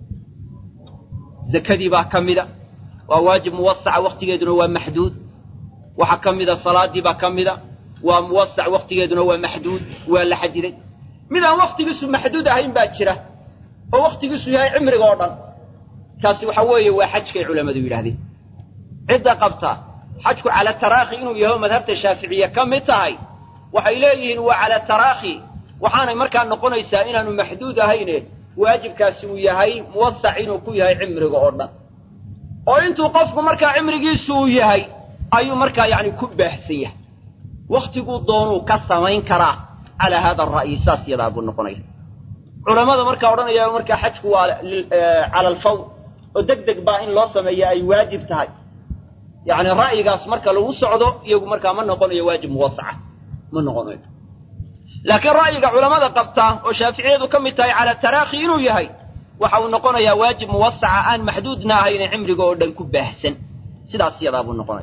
zakadii baa kamida waa waajib muwassac waqtigeeduna waa maxduud waxa kamida salaadii baa kamida waa muwassac waqtigeeduna waa maxduud waa la xadiday midaan waqtigiisu maxduud ahayn baa jira oo waqtigiisu yahay cimriga oo dhan كاسي وحويه وحجك علماء يراهدين عدة قبطة حجك على التراخي إنه يهو مذهبت الشافعية كم تهي وحيليه وعلى التراخي وحانا مركان نقول يسائنا أنه محدودة هينه واجب كاسوية هي موسعين وكوية هي عمرك أوردن وإنتو قفكم مركا عمرك سوية هي أيو مركا يعني كبه حسية وقت قدونو كسامين كرا على هذا الرأي ساسي يضعبوا النقنين علماء مركا أوردن يا مركا حجك على الفور ودقدق با إن لو سميه أي واجب تهي يعني رأيقاس مركا لو سعودو يقول مركا من نقول واجب موسعة من نقول لكن رأيق علماء قبطة وشافعيه كم تهي على التراخي إنو يهي وحاول نقول يا واجب موسعة آن محدودنا هين عمري قول كب أحسن سيدا السيادة أبو نقول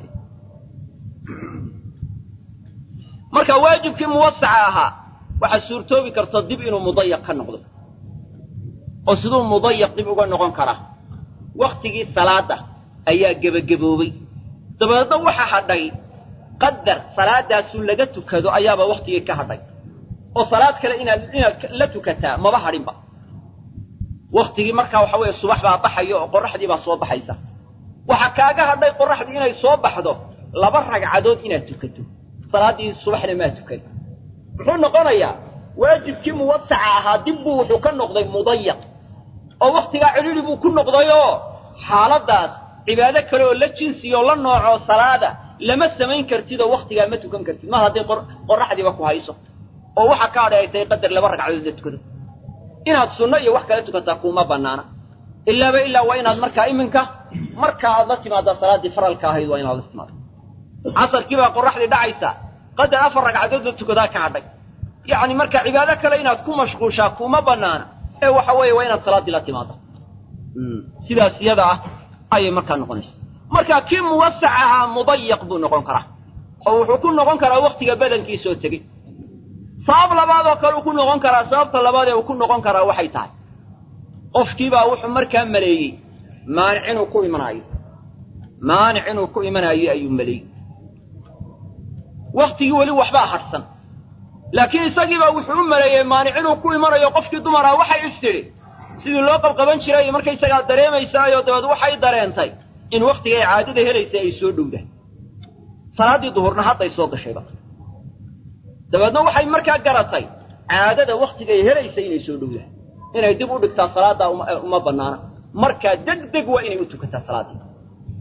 مركا واجب كم موسعها وحسورتو بكرتضيب إنو مضيق كالنقض وسدو مضيق ديبقوا نقول كراه وقتي الصلاة أيها جبوبي طب وحى حدي قدر صلاة سلجت كذو أيها وقتي كهدي وصلاة كلا إن لا تكتا ما بحرين بقى وقتي مركا وحوي الصباح بقى بحي قرح دي بصوب بحيسة وحكاجا هدي قرح دي إنه يصوب بحده لا برج عدود إنه تكتو صلاة دي الصباح لما تكت حنا قرية واجب كم موسعها دبوا وكان نقضي مضيق oo waqtiga ciriiri buu ku noqdayo xaaladaas cibaado kale oo la jinsiyo la nooco salaada lama samayn kartid waqtiga ma tukan kartid ma hadii qorraxdiiba ku hayso oo waxa ka dhigtay qadar laba ragcadood tukado inaad sunno iyo wax kale tukataa kuma banaana illa waa inaad marka aad la timaado salaadii faralka ahayd waa inaad la timaado casarkiiba qorraxdii dhacaysa qadar afar ragcadood tukada ka hadhay yaani marka cibaado kale inaad ku mashquushaa kuma banaana وحوي وين الصلاة لا تماضى سيدا سيدا أي مكان نقنش مركا كم موسعها مضيق بو نقن كرا أو حكون نقن كرا وقت بدن كيسو تجي صاب لبعض كرا كون نقن كرا صاب لبعض وكون نقن كرا وحي تاي أفكيبا وحمر كم ملي مانعين كوي مناي أي ملي وقت يولي وحبا حرصا لكن ساقيبا وحوم ملايين مانعينو كوي مرة يوقفك دمرا وحي يشتري سيدو اللوقب قبان شراي مركي ساقا دريما يسايو دواد وحي دارينتاي إن وقتي عادة هليسا يسو دوده صلاة ظهورنا حتى يسوق الشيبا دوادنا وحي مركا قرطي عادة وقتي هليسا يسو دوده إن يدبو بكتا صلاة وما بنانا مركا دقدق وإن يتوكتا صلاة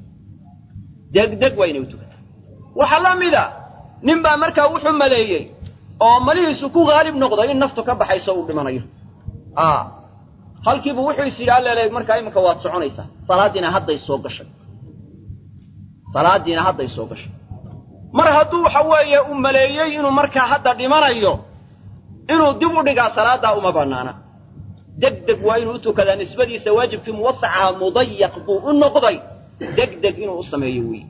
degdeg waa inay u tukataa waxaa la mida nin baa markaa wuxuu maleeyey oo malihiisu ku qaalib noqday in naftu ka baxayso uu dhimanayo halkiibu wuxuu is yidhi allele markaa iminka waad soconaysaa salaadiina hadday soo gashay mar hadduu waxa weeye u maleeyey inuu markaa hadda dhimanayo inuu dib u dhigaa salaaddaa uma bannaana degdeg waa inuu u tukadaa nisbadiisa waajibkii muwasacaha mudayaq buu u noqday degdeg inuu u sameeyo weeye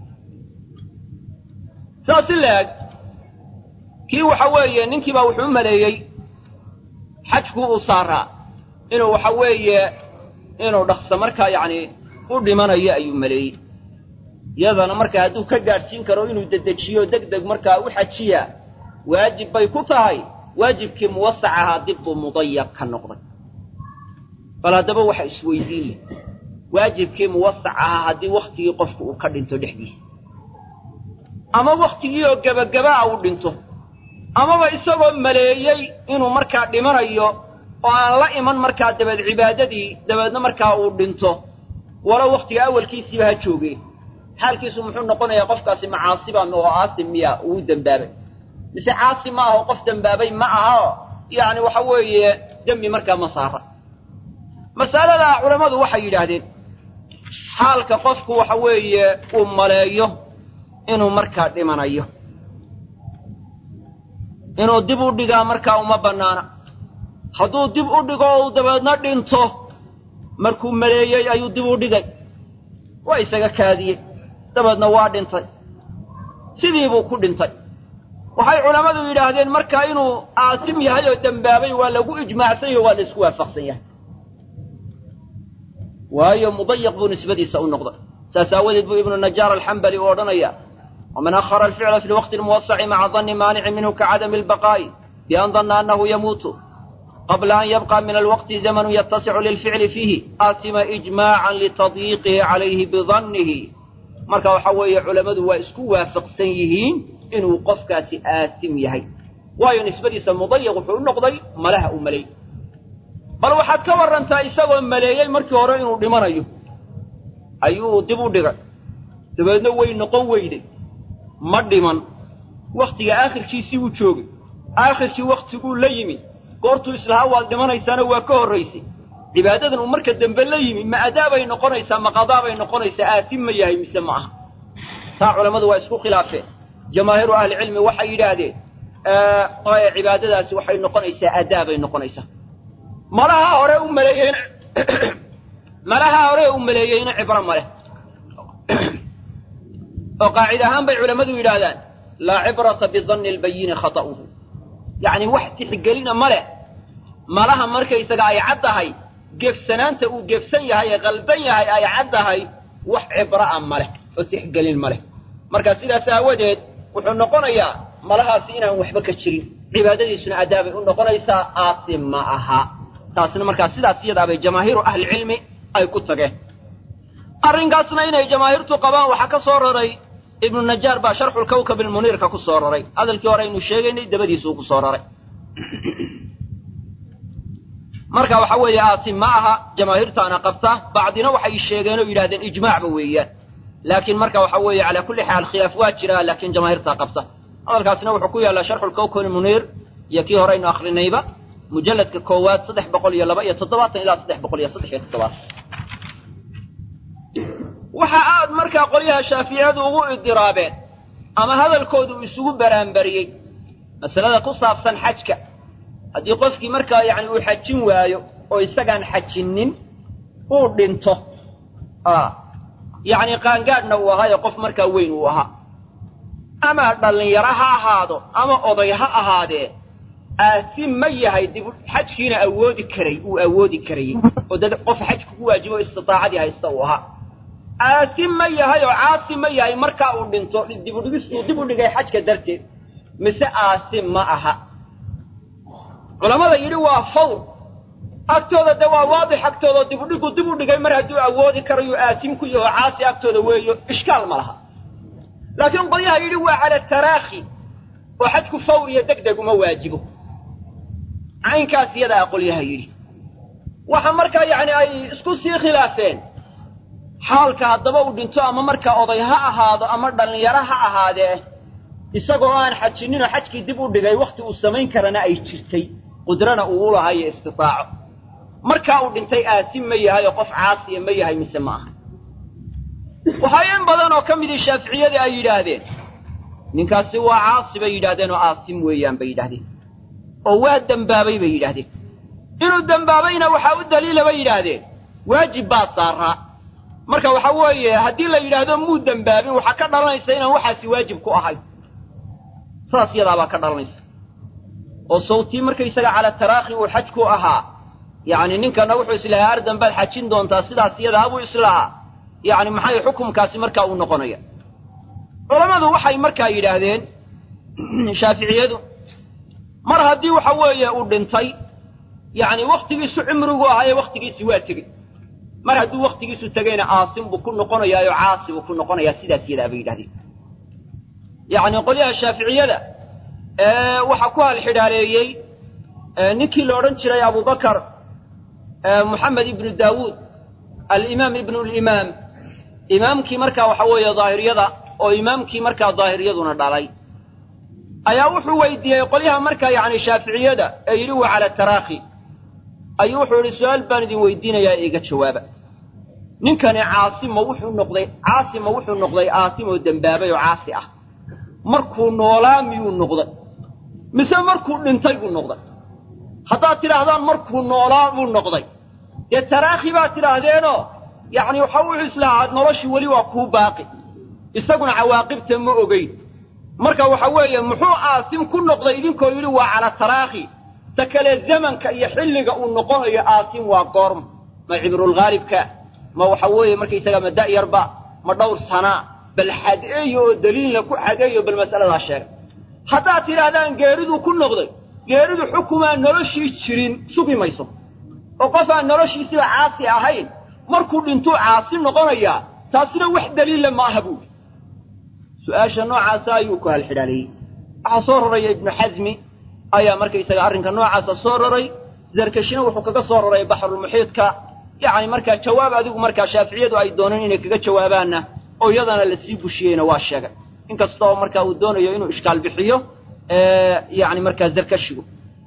saas ilaag kii waxa weeye ninkiibaa wuxuu u maleeyey xajku uu saaraa inuu waxa weeye inuu dhaqso markaa yacni u dhimanayo ayuu maleeyey iyadana markaa hadduu ka gaadhsiin karo inuu dedejiyo degdeg markaa u xajiyaa waajib bay ku tahay waajibkii muwasacahaa dib buu mudayaq ka noqday bal haddaba waxa isweydiin leh waajibkii muwasac ahaa haddii wakhtigii qofku uu ka dhinto dhexdiisa ama wakhtigii oo gebagabaa u dhinto amaba isagoo maleeyey inuu markaa dhimanayo oo aan la iman markaa dabeed cibaadadii dabeedna markaa uu dhinto walow wakhtiga awalkiisiiba ha joogeen xaalkiisu muxuu noqonayaa qofkaasi macaasiba oo aasim miya uu dembaabay mise caasi ma aho qof dembaabay ma aha yacni waxa weeye dembi markaa ma saara masalada culammadu waxay yidhaahdeen xaalka qofku waxa weeye uu maleeyo inuu markaa dhimanayo inuu dib u dhigaa markaa uma bannaana hadduu dib u dhigo oo uu dabeedna dhinto markuu maleeyey ayuu dib u dhigay waa isaga kaadiyey dabeedna waa dhintay sidii buu ku dhintay waxay culammadu yidhaahdeen markaa inuu aasim yahay oo dembaabay waa lagu ijmaacsan yaho waa la isku waafaqsan yahay waayo mudayaq buu nisbadiisa u noqday saas aawadeed buu ibnu najaar alxambali u odhanaya ومن أخر الفعل في الوقت الموسع مع ظن مانع منه كعدم البقاء بأن ظن أنه يموت قبل أن يبقى من الوقت زمن يتسع للفعل فيه آثم إجماعا لتضييقه عليه بظنه marka waxa weeye culimadu waa isku waafaqsan yihiin inuu qofkaasi aasim yahay waayo nisbadiisa mudayaq wuxuu u noqday malaha u maleey bal waxaad ka warantaa isagoo maleeyay markii hore inuu dhimanayo ayuu dib u dhigay dabeedna way noqon weyday ma dhiman wakhtiga aakhirkiisii uu joogay aakhirkii wakhtiguu la yimi goortuu islaha waad dhimanaysaana waa ka horraysay cibaadadan uu marka dambe la yimi ma adaabay noqonaysaa ma qadaabay noqonaysaa aasim ma yahay mise ma aha taa culammadu waa isku khilaafeen jamaahiiru ahlicilmi waxay yidhaahdeen cibaadadaasi waxay noqonaysaa adaabay noqonaysaa malaha hore u maleeyeyna cibro ma leh oo qaacid ahaan bay culammadu yidhaahdaan laa cibrata bidanni albayini khata'uhu yacni wax tixgelina ma leh malaha markaysaga ay cad tahay geefsanaanta uu geefsan yahay ee qalban yahay ay cad tahay wax cibra'a ma leh oo tixgelin ma leh marka sidaas aawadeed wuxuu noqonayaa malahaasi inaan waxba ka jirin cibaadadiisuna adaabay u noqonaysaa aasim ma aha taasna markaa sidaas iyadaa bay jamaahiiru ahlicilmi ay ku tageen arrinkaasna inay jamaahiirtu qabaan waxaa ka soo raray ibnu najaar baa sharxulkawkab almuniirka ku soo raray hadalkii hore aynu sheegaynay dabadiisuu ku soo raray marka waxa weeye aasim ma aha jamaahiirtaana qabta bacdina waxay sheegeen oo yidhahdeen ijmaacba weeyaan laakiin marka waxa weeye calaa kulli xaal khilaaf waa jira laakiin jamaahiirtaa qabta hadalkaasna wuxuu ku yaallaa sharxulkawkab almuniir iyo kii hore aynu akrinayba mujalladka koowaad 327 ilaa 337 waxa aad markaa qolyaha shaaficiyadu ugu idiraabeen ama hadalkoodu isugu baraanbariyey masalada ku saabsan xajka haddii qofkii markaa yacni uu xajin waayo oo isagaan xajinin uu dhinto yacni qaangaadhna uu ahaayo qof markaa weyn uu ahaa ama dhallinyaro ha ahaado ama oday ha ahaadee aasim ma yahay dib xajkiina awoodi karayey oo dad qof xajku ku waajibo istitaacadii haysta uu ahaa aasim ma yahay oo caasi ma yahay markaa uu dhinto dibudhigis uu dib u dhigay xajka darteed mise aasim ma aha culamada yidhi waa fawr agtooda de waa waadix agtooda dibudhigu dib u dhigay mar hadduu awoodi karayo aasim ku yaho caasi agtooda weeyo ishkaal ma laha laakiin qolyaha yidhi waa cala taraakhi oo xajku fawr iyo degdeg uma waajibo caynkaas iyadaa qolyaha yidhi waxa markaa yacni ay isku sii khilaafeen xaalka haddaba uu dhinto ama markaa oday ha ahaado ama dhallinyaro ha ahaadee isagoo aan xajinin oo xajkii dib u dhigay wakhti uu samayn karana ay jirtay qudrana uu u lahayo istitaaco markaa uu dhintay aasim ma yahay oo qof caasiya ma yahay mise ma aha waxaa in badan oo ka midii shaaficiyadii ay yidhaahdeen ninkaasi waa caasi bay yidhahdeen oo aasim weeyaan bay yidhahdeen oo waa dembaabay bay yidhahdeen inuu dembaabayna waxaa u daliila bay yidhaahdeen waajib baa saaraa marka waxa weeye haddii la yidhaahdo muu dembaabin waxaa ka dhalanaysa inaan waxaasi waajib ku ahayn saas yadaabaa ka dhalanaysa oo sawtii markaysaga cala taraakhi uu xaj ku ahaa yacni ninkana wuxuu islahaa ardan baad xajin doontaa sidaas yadaa buu islahaa yacni maxay xukumkaasi markaa uu noqonaya culammadu waxay markaa yidhaahdeen shaaficiyadu mar haddii waxa weeye uu dhintay yacni wakhtigiisu cimrigu ahaaye wakhtigiisi waa tegey mar hadduu wakhtigiisu tegayna aasim buu ku noqonayaayo caasi buu ku noqonayaa sidaas yadaa bay yidhahdeen yacni qolyaha shaaficiyada waxaa ku halxidhaaleeyey ninkii la odhan jiray abubakar moxamed ibnu daawuud alimaam ibnu limaam imaamkii markaa waxa weeye daahiriyada oo imaamkii markaa daahiriyaduna dhalay ayaa wuxuu weydiiyey qolyaha markaa yacni shaaficiyada ee yidhi waa cala taraakhi ayuu wuxuu yidhi su-aal baan idin weydiinayaa iga jawaaba ninkani caasima wuxuu noqday aasim oo dembaabay oo caasi ah markuu noolaa miyuu noqday mise markuu dhintay buu noqday haddaad tidhaahdaan markuu noolaa buu noqday dee taraakhi baad tidhaahdeenoo yacni waxa wuxuu islahaa noloshii weli waa kuu baaqi isaguna cawaaqibta ma ogeyn marka waxa weeye muxuu aasim ku noqday idinkoo yidhi waa cala taraakhi ta kale zamanka iyo xilliga uu noqonayo aasim waa goorma ma cibrulghaalibka ma waxa weeye markaysaga ma da'yarba ma dhowr sanaa bal xadeeyo oo daliilna ku xadeeyo bal mas'aladaa sheega haddaad tidhaahdaan geeriduu ku noqday geeridu xukumaan noloshii jirin sugi mayso oo qof aan noloshiisiba caasi ahayn markuu dhintuu caasi noqonayaa taasina wax daliilla ma aha buuli su-aasha noocaasa ayuu ku halxidhaaleeyey waxaa soo raraya ibnu xasmi ayaa markaysaga arrinka noocaasa soo raray zarkashina wuxuu kaga soo raray baxrulmuxiidka yacni markaa jawaab adigu markaa shaaficiyadu ay dooneen inay kaga jawaabaanna oo iyadana lasii bushiyeyna waa sheegay inkastoo markaa uu doonayo inuu ishkaal bixiyo yacni markaa zarkashigu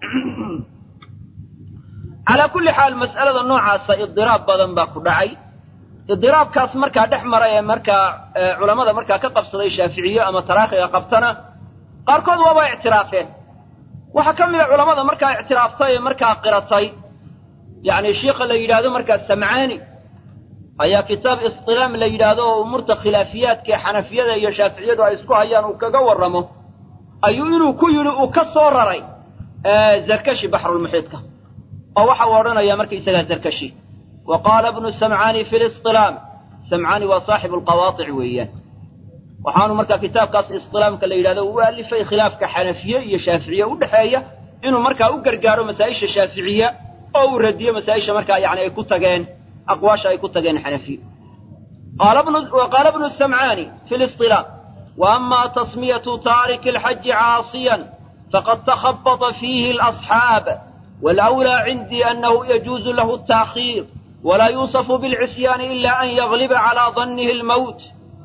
calaa kulli xaal mas'alada noocaasa idiraab badan baa ku dhacay idiraabkaas markaa dhex mara ee markaa culammada markaa ka qabsaday shaaficiye ama taraakhiga qabtana qaarkood waaba ictiraafeen waxaa ka mida culammada markaa ictiraaftay ee markaa qiratay yacni shiikha la yidhaahdo markaa samcaani ayaa kitaab istilaam la yidhaahdo oo umurta khilaafiyaadka xanafiyada iyo shaaficiyadu ay isku hayaan uu kaga warramo ayuu inuu ku yidhi uu ka soo raray zarkashi baxrulmuxiidka oo waxa uu odhanayaa markaysagaa zarkashi wa qaala ibnu samcaani fi listilaam samcaani waa saaxibu alqawaadic weeyaan waxaanu markaa kitaabkaas istilaamka la yidhahdo uu alifay khilaafka xanafiye iyo shaaficiye u dhexeeya inuu markaa u gargaaro masaa'isha shaaficiya oo uu radiyo masaa'isha markaa yacni ay ku tageen aqwaasha ay ku tageen xanafiye qaala ibnu samcaani fi listilaam وأما تسمية تارك الحج عاصيا فقد تخبط فيه الأصحاب والأولى عندي أنه يجوز له التأخير ولا يوصف بالعصيان إلا أن يغلب على ظنه الموت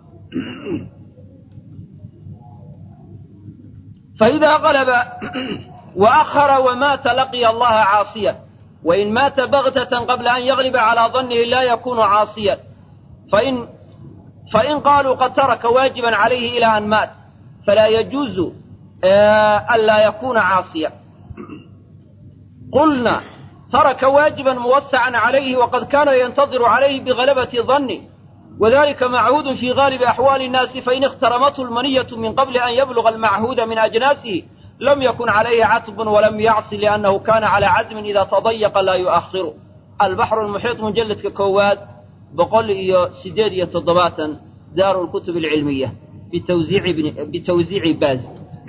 فإذا غلب وأخر ومات لقي الله عاصيا وإن مات بغتة قبل أن يغلب على ظنه لا يكون عاصيا فإن قالوا قد ترك واجبا عليه إلى أن مات فلا يجوز ألا يكون عاصيا قلنا ترك واجبا موسعا عليه وقد كان ينتظر عليه بغلبة ظنه وذلك معهود في غالب أحوال الناس فإن اخترمته المنية من قبل أن يبلغ المعهود من أجناسه لم يكن عليه عتب ولم يعص لأنه كان على عزم إذا تضيق لا يؤخره البحر المحيط مجلد ككواد بقول سديد يتضباتا دار الكتب العلمية بتوزيع باز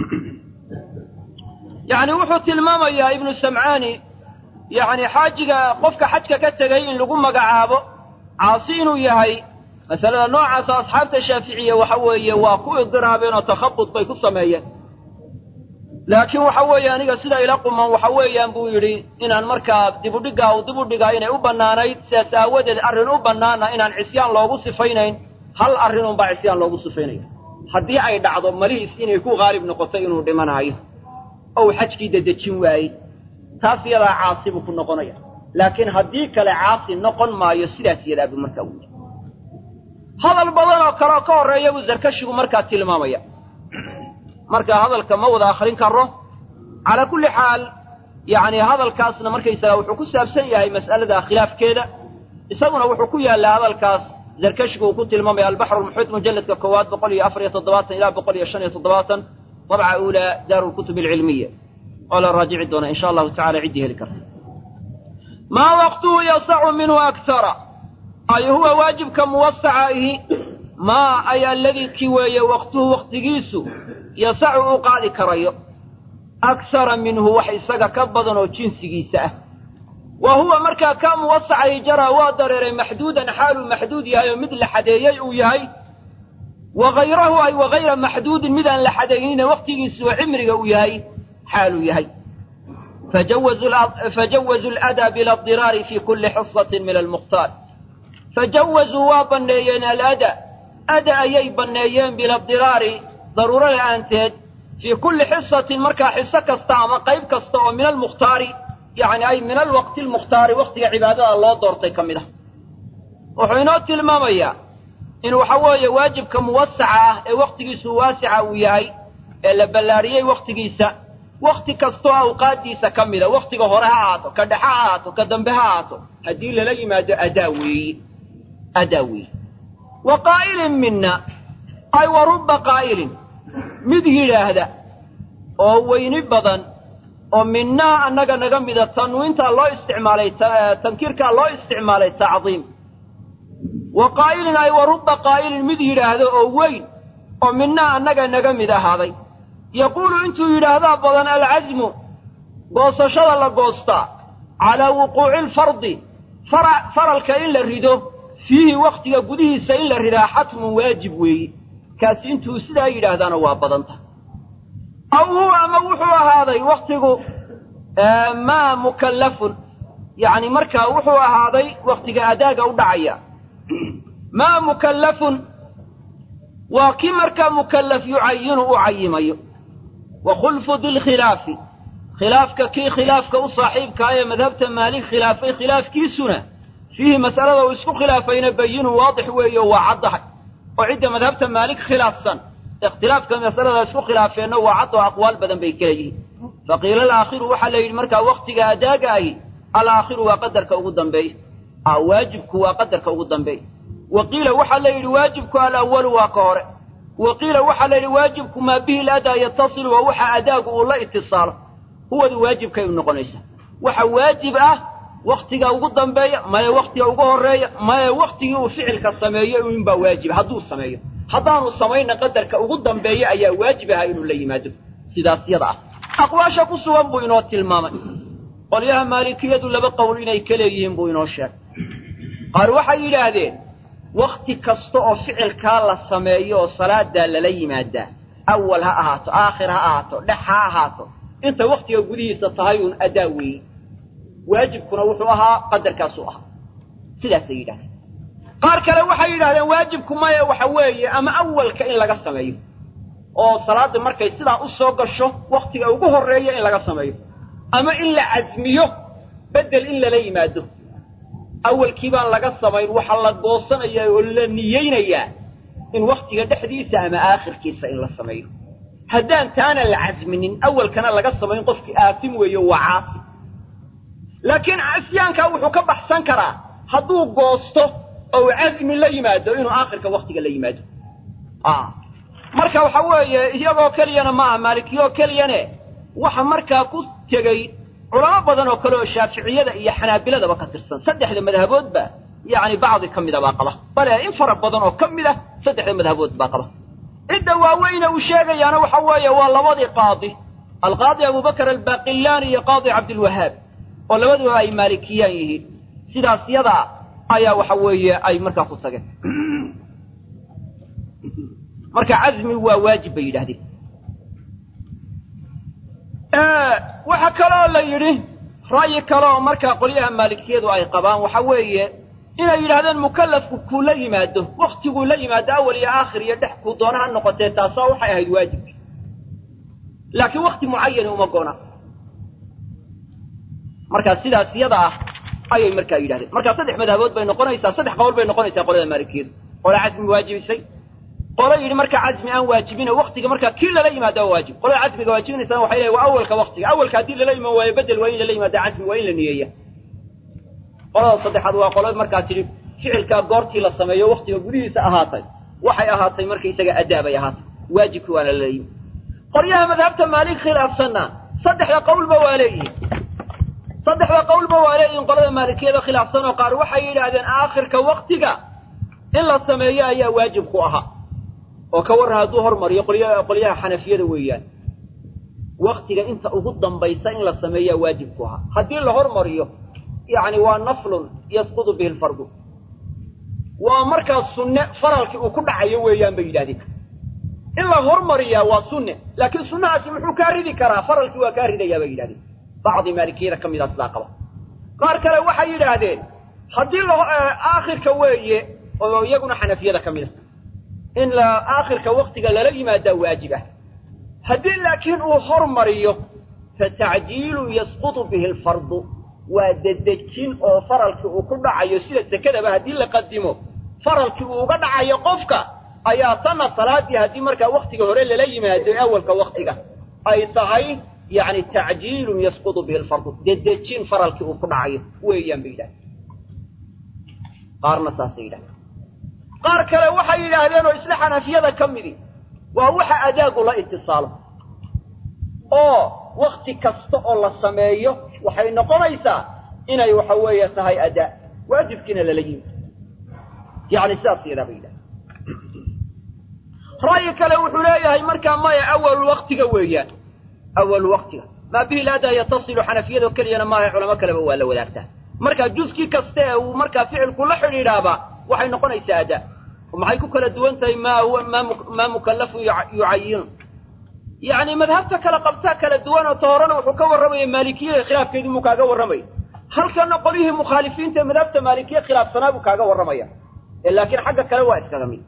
يعني وحط الماما يا ابن السمعاني يعني حاجة قفك حجك كتغيين لقم قعابه عاصين يهي مثلا نوع أصحاب الشافعية وحوية واقو اضرابين وتخبط بيكو سمية laakiin waxa weeye aniga sida ila quman waxa weeyaan buu yidhi inaan markaa dibudhigaa inay u bannaanayd sidaas aawadeed arrin u bannaana inaan cisyaan loogu sifaynayn hal arrin unbaa cisyaan loogu sifaynaya haddii ay dhacdo malihiis inay ku qaalib noqoto inuu dhimanaayo ou xajkii dedejin waayey taas iyadaa caasi buu ku noqonaya laakiin haddii kale caasi noqon maayo sidaas iyadaa buu markaa u yidhi hadal badan oo kale oo ka horreeya buu zarkashigu markaa tilmaamaya marka hadalka ma wada akhrin karo calaa kulli xaal yacni hadalkaasna markaysaga wuxuu ku saabsan yahay mas'alada khilaafkeeda isaguna wuxuu ku yaallaa hadalkaas zarkashigu uu ku tilmaamaya albaxru almuxiit mujalladka koowaad 147 ilaa 155 طبعة أولى دار الكتب العلمية قال راجع دونا إن شاء الله تعالى عدي هلكر ما وقته يصع منه أكثر أي هو واجب كموسعه ما أي الذي كوي وقته وقت جيسو يصع قاعد كريو أكثر منه وحيسك كبضا وجنس جيسه وهو مركا كموسعه جرى وادر محدودا حال محدود يهي مثل حديي ويهي وغيره أي وغير محدود مدن لحدين وقت سوى عمره وياي حال يهي فجوزوا الأدى بلا اضطرار في كل حصة من المختار فجوزوا وابنيين الأدى أدى أي بنيين بلا اضطرار ضرورة الأنتاج في كل حصة مركا حصة كستعمى قيب كستعمى من المختار يعني أي من الوقت المختار وقت عبادة الله دورتي كمده وحينات المامية إنه حوايا واجب كموسعة وقت جيسو واسعة وياي إلا بلاريي وقت جيسا وقت كستو أوقات جيسا كمدا وقت جهرهاتو كدحاتو كدنبهاتو هدي للي ما أداوي وقائل منا أي ورب قائل مدهي هذا أو وين بدن ومنا أنك نجمد التنوين الله استعمالي تنكيرك الله استعمالي تعظيم وقائل أي ورب قائل مدهر هذا أوين ومنا أنك نجمد هذا يقول أنتو إلى هذا بضن العزم قوص شرع قوصتا على وقوع الفرض فرلك إلا الردو فيه وقت يقوده سإلا الرداء حتم واجب وي كاسينتو سدا إلى هذا نواب بضنته أو هو موحو هذا وقته ما مكلف يعني مركا وحو هذا وقتك أداك أو دعيا ما مكلف وكمرك مكلف يعين أعيمي وخلف ذي الخلاف خلافك كي خلافك وصاحبك يا مذهبت مالك خلاف كي سنة فيه مسألة ويسكو خلافين بينه واضح وعضح وعند مذهبت مالك خلاف سن اختلاف كم مسألة ويسكو خلافين وعضح أقوال بدن بيكيه فقيل الآخر وحل المركا وقتك أداك الآخر وقدرك وقدم بيه واجبك وقدرك وقدم بيه وقيل وحل واجبك الأول وقارئ وقيل وحل واجبك ما به الأداء يتصل ووحى أداءك والله اتصال هو الواجب كي نقنيسه وحى واجب وقتك وقدم بيه ما وقتك وقهرية ما وقتك وفعلك السماية وينبا واجب هدو السماية حضان السمايين قدرك وقدم بيه أي واجبها إنه اللي يمادب سيداس يضع أقواشا كسوان بوينوات الماما قال يا مالكية لبقى ولينا يكليهم بوينوشا قال وحي إلى هذين وقت كستو فعل كالا سمايه وصلاة داللي مادة أول هاتو آخر هاتو دحا هاتو انت وقت يقولي ستهايون أداوي واجب كنا وحوها قدر كاسوها سيدا سيدا قال كلا وحي إلى هذين واجب كما يوحوي أما أول كإن لغا سمايه وصلاة مركز سيدا أصوغ الشو وقت يوقوه الرئي إن لغا سمايه أما إلا عزميه بدل إلا لي ماده أول كيبان لقى الصبير وحلق بوصنا يقول نيين إن وقتك دحديث أما آخر كيسا إلا الصبير هدان كان العزم من أول كان لقى الصبير قفك آثم ويو عاصم لكن عسيان كاوحو كبح سنكرا هدو قوسته أو عزم اللي يماده إنه آخر كوقتك اللي يماده مركا وحوي يبقى كليانا مع مالكيو كليانا waxa markaa ku tagay culamo badan oo kale oo shaafiiciyada iyo xanaabilada ba ka tirsan saddexda madhaboodba yaani baad kamida baa qaba bal in fara badan oo kamida saddexda madhabood baa qaba cidda waaweyna uu sheegayana waxa weeye waa labadii qaadi alqaadi Abu Bakr al-Baqillani iyo qaadi Abdul Wahhab oo labaduba ay maalikiyaan yihiin sidaas yada ayaa waxa weeye ay markaa ku tageen marka azmi waa waajib bay yiraahdeen waxa kaloo la yidhi ra'yi kaloo markaa qolyaha maalikiyadu ay qabaan waxa weeye inay yidhaahdeen mukallafku kuu la yimaado waktiguu la yimaado awal iyo aakhir iyo dhex kuu doona ha noqotee taasoo waxay ahayd waajib laakiin wakti mucayani uma goona markaa sidaas iyada ah ayay markaa yidhahdeen markaa saddex madhabood bay noqonaysaa saddex qowl bay noqonaysaa qolada maalikiyadu qola casmi waajibisay qola yidhi markaa casmi aan waajibin waktiga markaa kii lala yimaado waa waajib qolada casmiga waajibinaysana waxay leeyahay waa awalka waktiga awalka haddii lala iman waayo bedel waa in lala yimaado casmi waa in la niyeeya qolada saddexaad waa qolo markaa tidhi ficilkaa goortii la sameeyo waktiga gudihiisa ahaatay waxay ahaatay markaysaga adaa bay ahaatay waajibkii waana lala yimi qoryaha madhabta maalik khilaafsanna saddexda qowlba waa leeyihin qolada maalikiyada khilaafsan oo qaar waxay yidhaahdeen aakhirka waktiga in la sameeyo ayaa waajib ku ahaa oo ka warran hadduu hormariyo qolyaha xanafiyada weeyaan waktiga inta ugu dambaysa in la sameeyaa waajib ku ahaa haddii la hormariyo yacni waa naflun yasqudu bihi alfardu waa markaa sunne faralkii uu ku dhacayo weeyaan bay yidhahdeen in la hormariyaa waa sunne laakiin sunnahaasi muxuu kaa ridi karaa faralkii waa kaa ridayaa bay yidhahdeen bacdi maalikiyada ka mid a sidaa qaba qaar kale waxay yidhaahdeen haddii aakhirka weeye oo iyaguna xanafiyada ka mid a in aakhirka waktiga lala yimaadaa waajib ah haddii laakiin uu hormariyo fatacjiilu yasqutu bihi alfardu waa dedejin oo faralkii uu ku dhacayo sida sekadaba haddii la qadimo faralkii uu uga dhacayo qofka ayaa tanna salaadii haddii markaa waktiga hore lala yimaado ee awalka waktiga ay tahay yacni tacjiilun yasqutu bihi alfardu dedejin faralkii uu ku dhacayo weeyaan bay yidhahdeen qaarna saasay yidhahdeen qaar kale waxay yidhaahdeen oo isla xanafiyada ka midi waa waxa adaagu la itisaalo oo wakti kasta oo la sameeyo waxay noqonaysaa inay waxa weeye tahay adaa waajibkiina lala yimi yacni sidaas yadaa bay yidhahdeen ra'yi kale wuxuu leeyahay markaa maya awal waktiga weeyaan awal waktiga maa bihi ladaa yatasilu xanafiyado keliyana maaha culamo kaleba waa la wadaagtaa markaa juskii kaste ee uu markaa ficilku la xidhiidhaaba waxay noqonaysaa adaa maxay ku kala duwan tahay maa mukallafun yucayinu yacni madhabta kala qabtaa kala duwan oo ta horena wuxuu ka warramaya maalikiyada khilaafkeedii muu kaaga warramaya halkana qolyihii mukhaalifiinta ee madhabta maalikiya khilaafsanaa buu kaaga warramaya laakiin xagga kale waa iskaga mid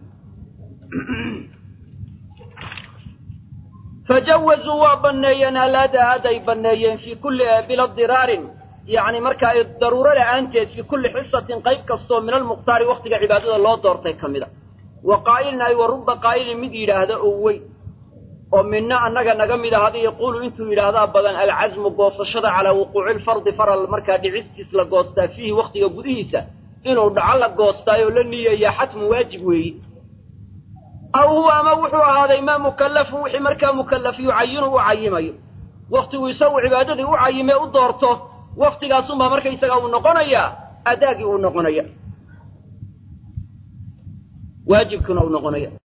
fajawazuu waa banneeyeen alaada aday banneeyeen fii kulli bila diraarin yacni markaa daruuro la'aanteed fii kulli xisatin qayb kastoo min almukhtaari waktiga cibaadada loo doortay ka mid a wa qaa'ilin ay wa rubba qaa'ilin mid yidhaahda oo weyn oo minna annaga naga mid ahada yaquulu intuu yidhaahdaa badan alcasmu goosashada calaa wuquuci lfardi faral markaa dhicistiis la goostaa fiihi waktiga gudihiisa inuu dhaco la goostaayoo la niyeeyaa xatmu waajib weeye aw huwa ama wuxuu ahaaday maa mukallafun wixii markaa mukallaf yucayinu u cayimayo waktigu isagu cibaadadii u cayimee u doorto waktigaasunbaa markaysaga uu noqonayaa adaagii uu noqonaya waajibkuna uu noqonaya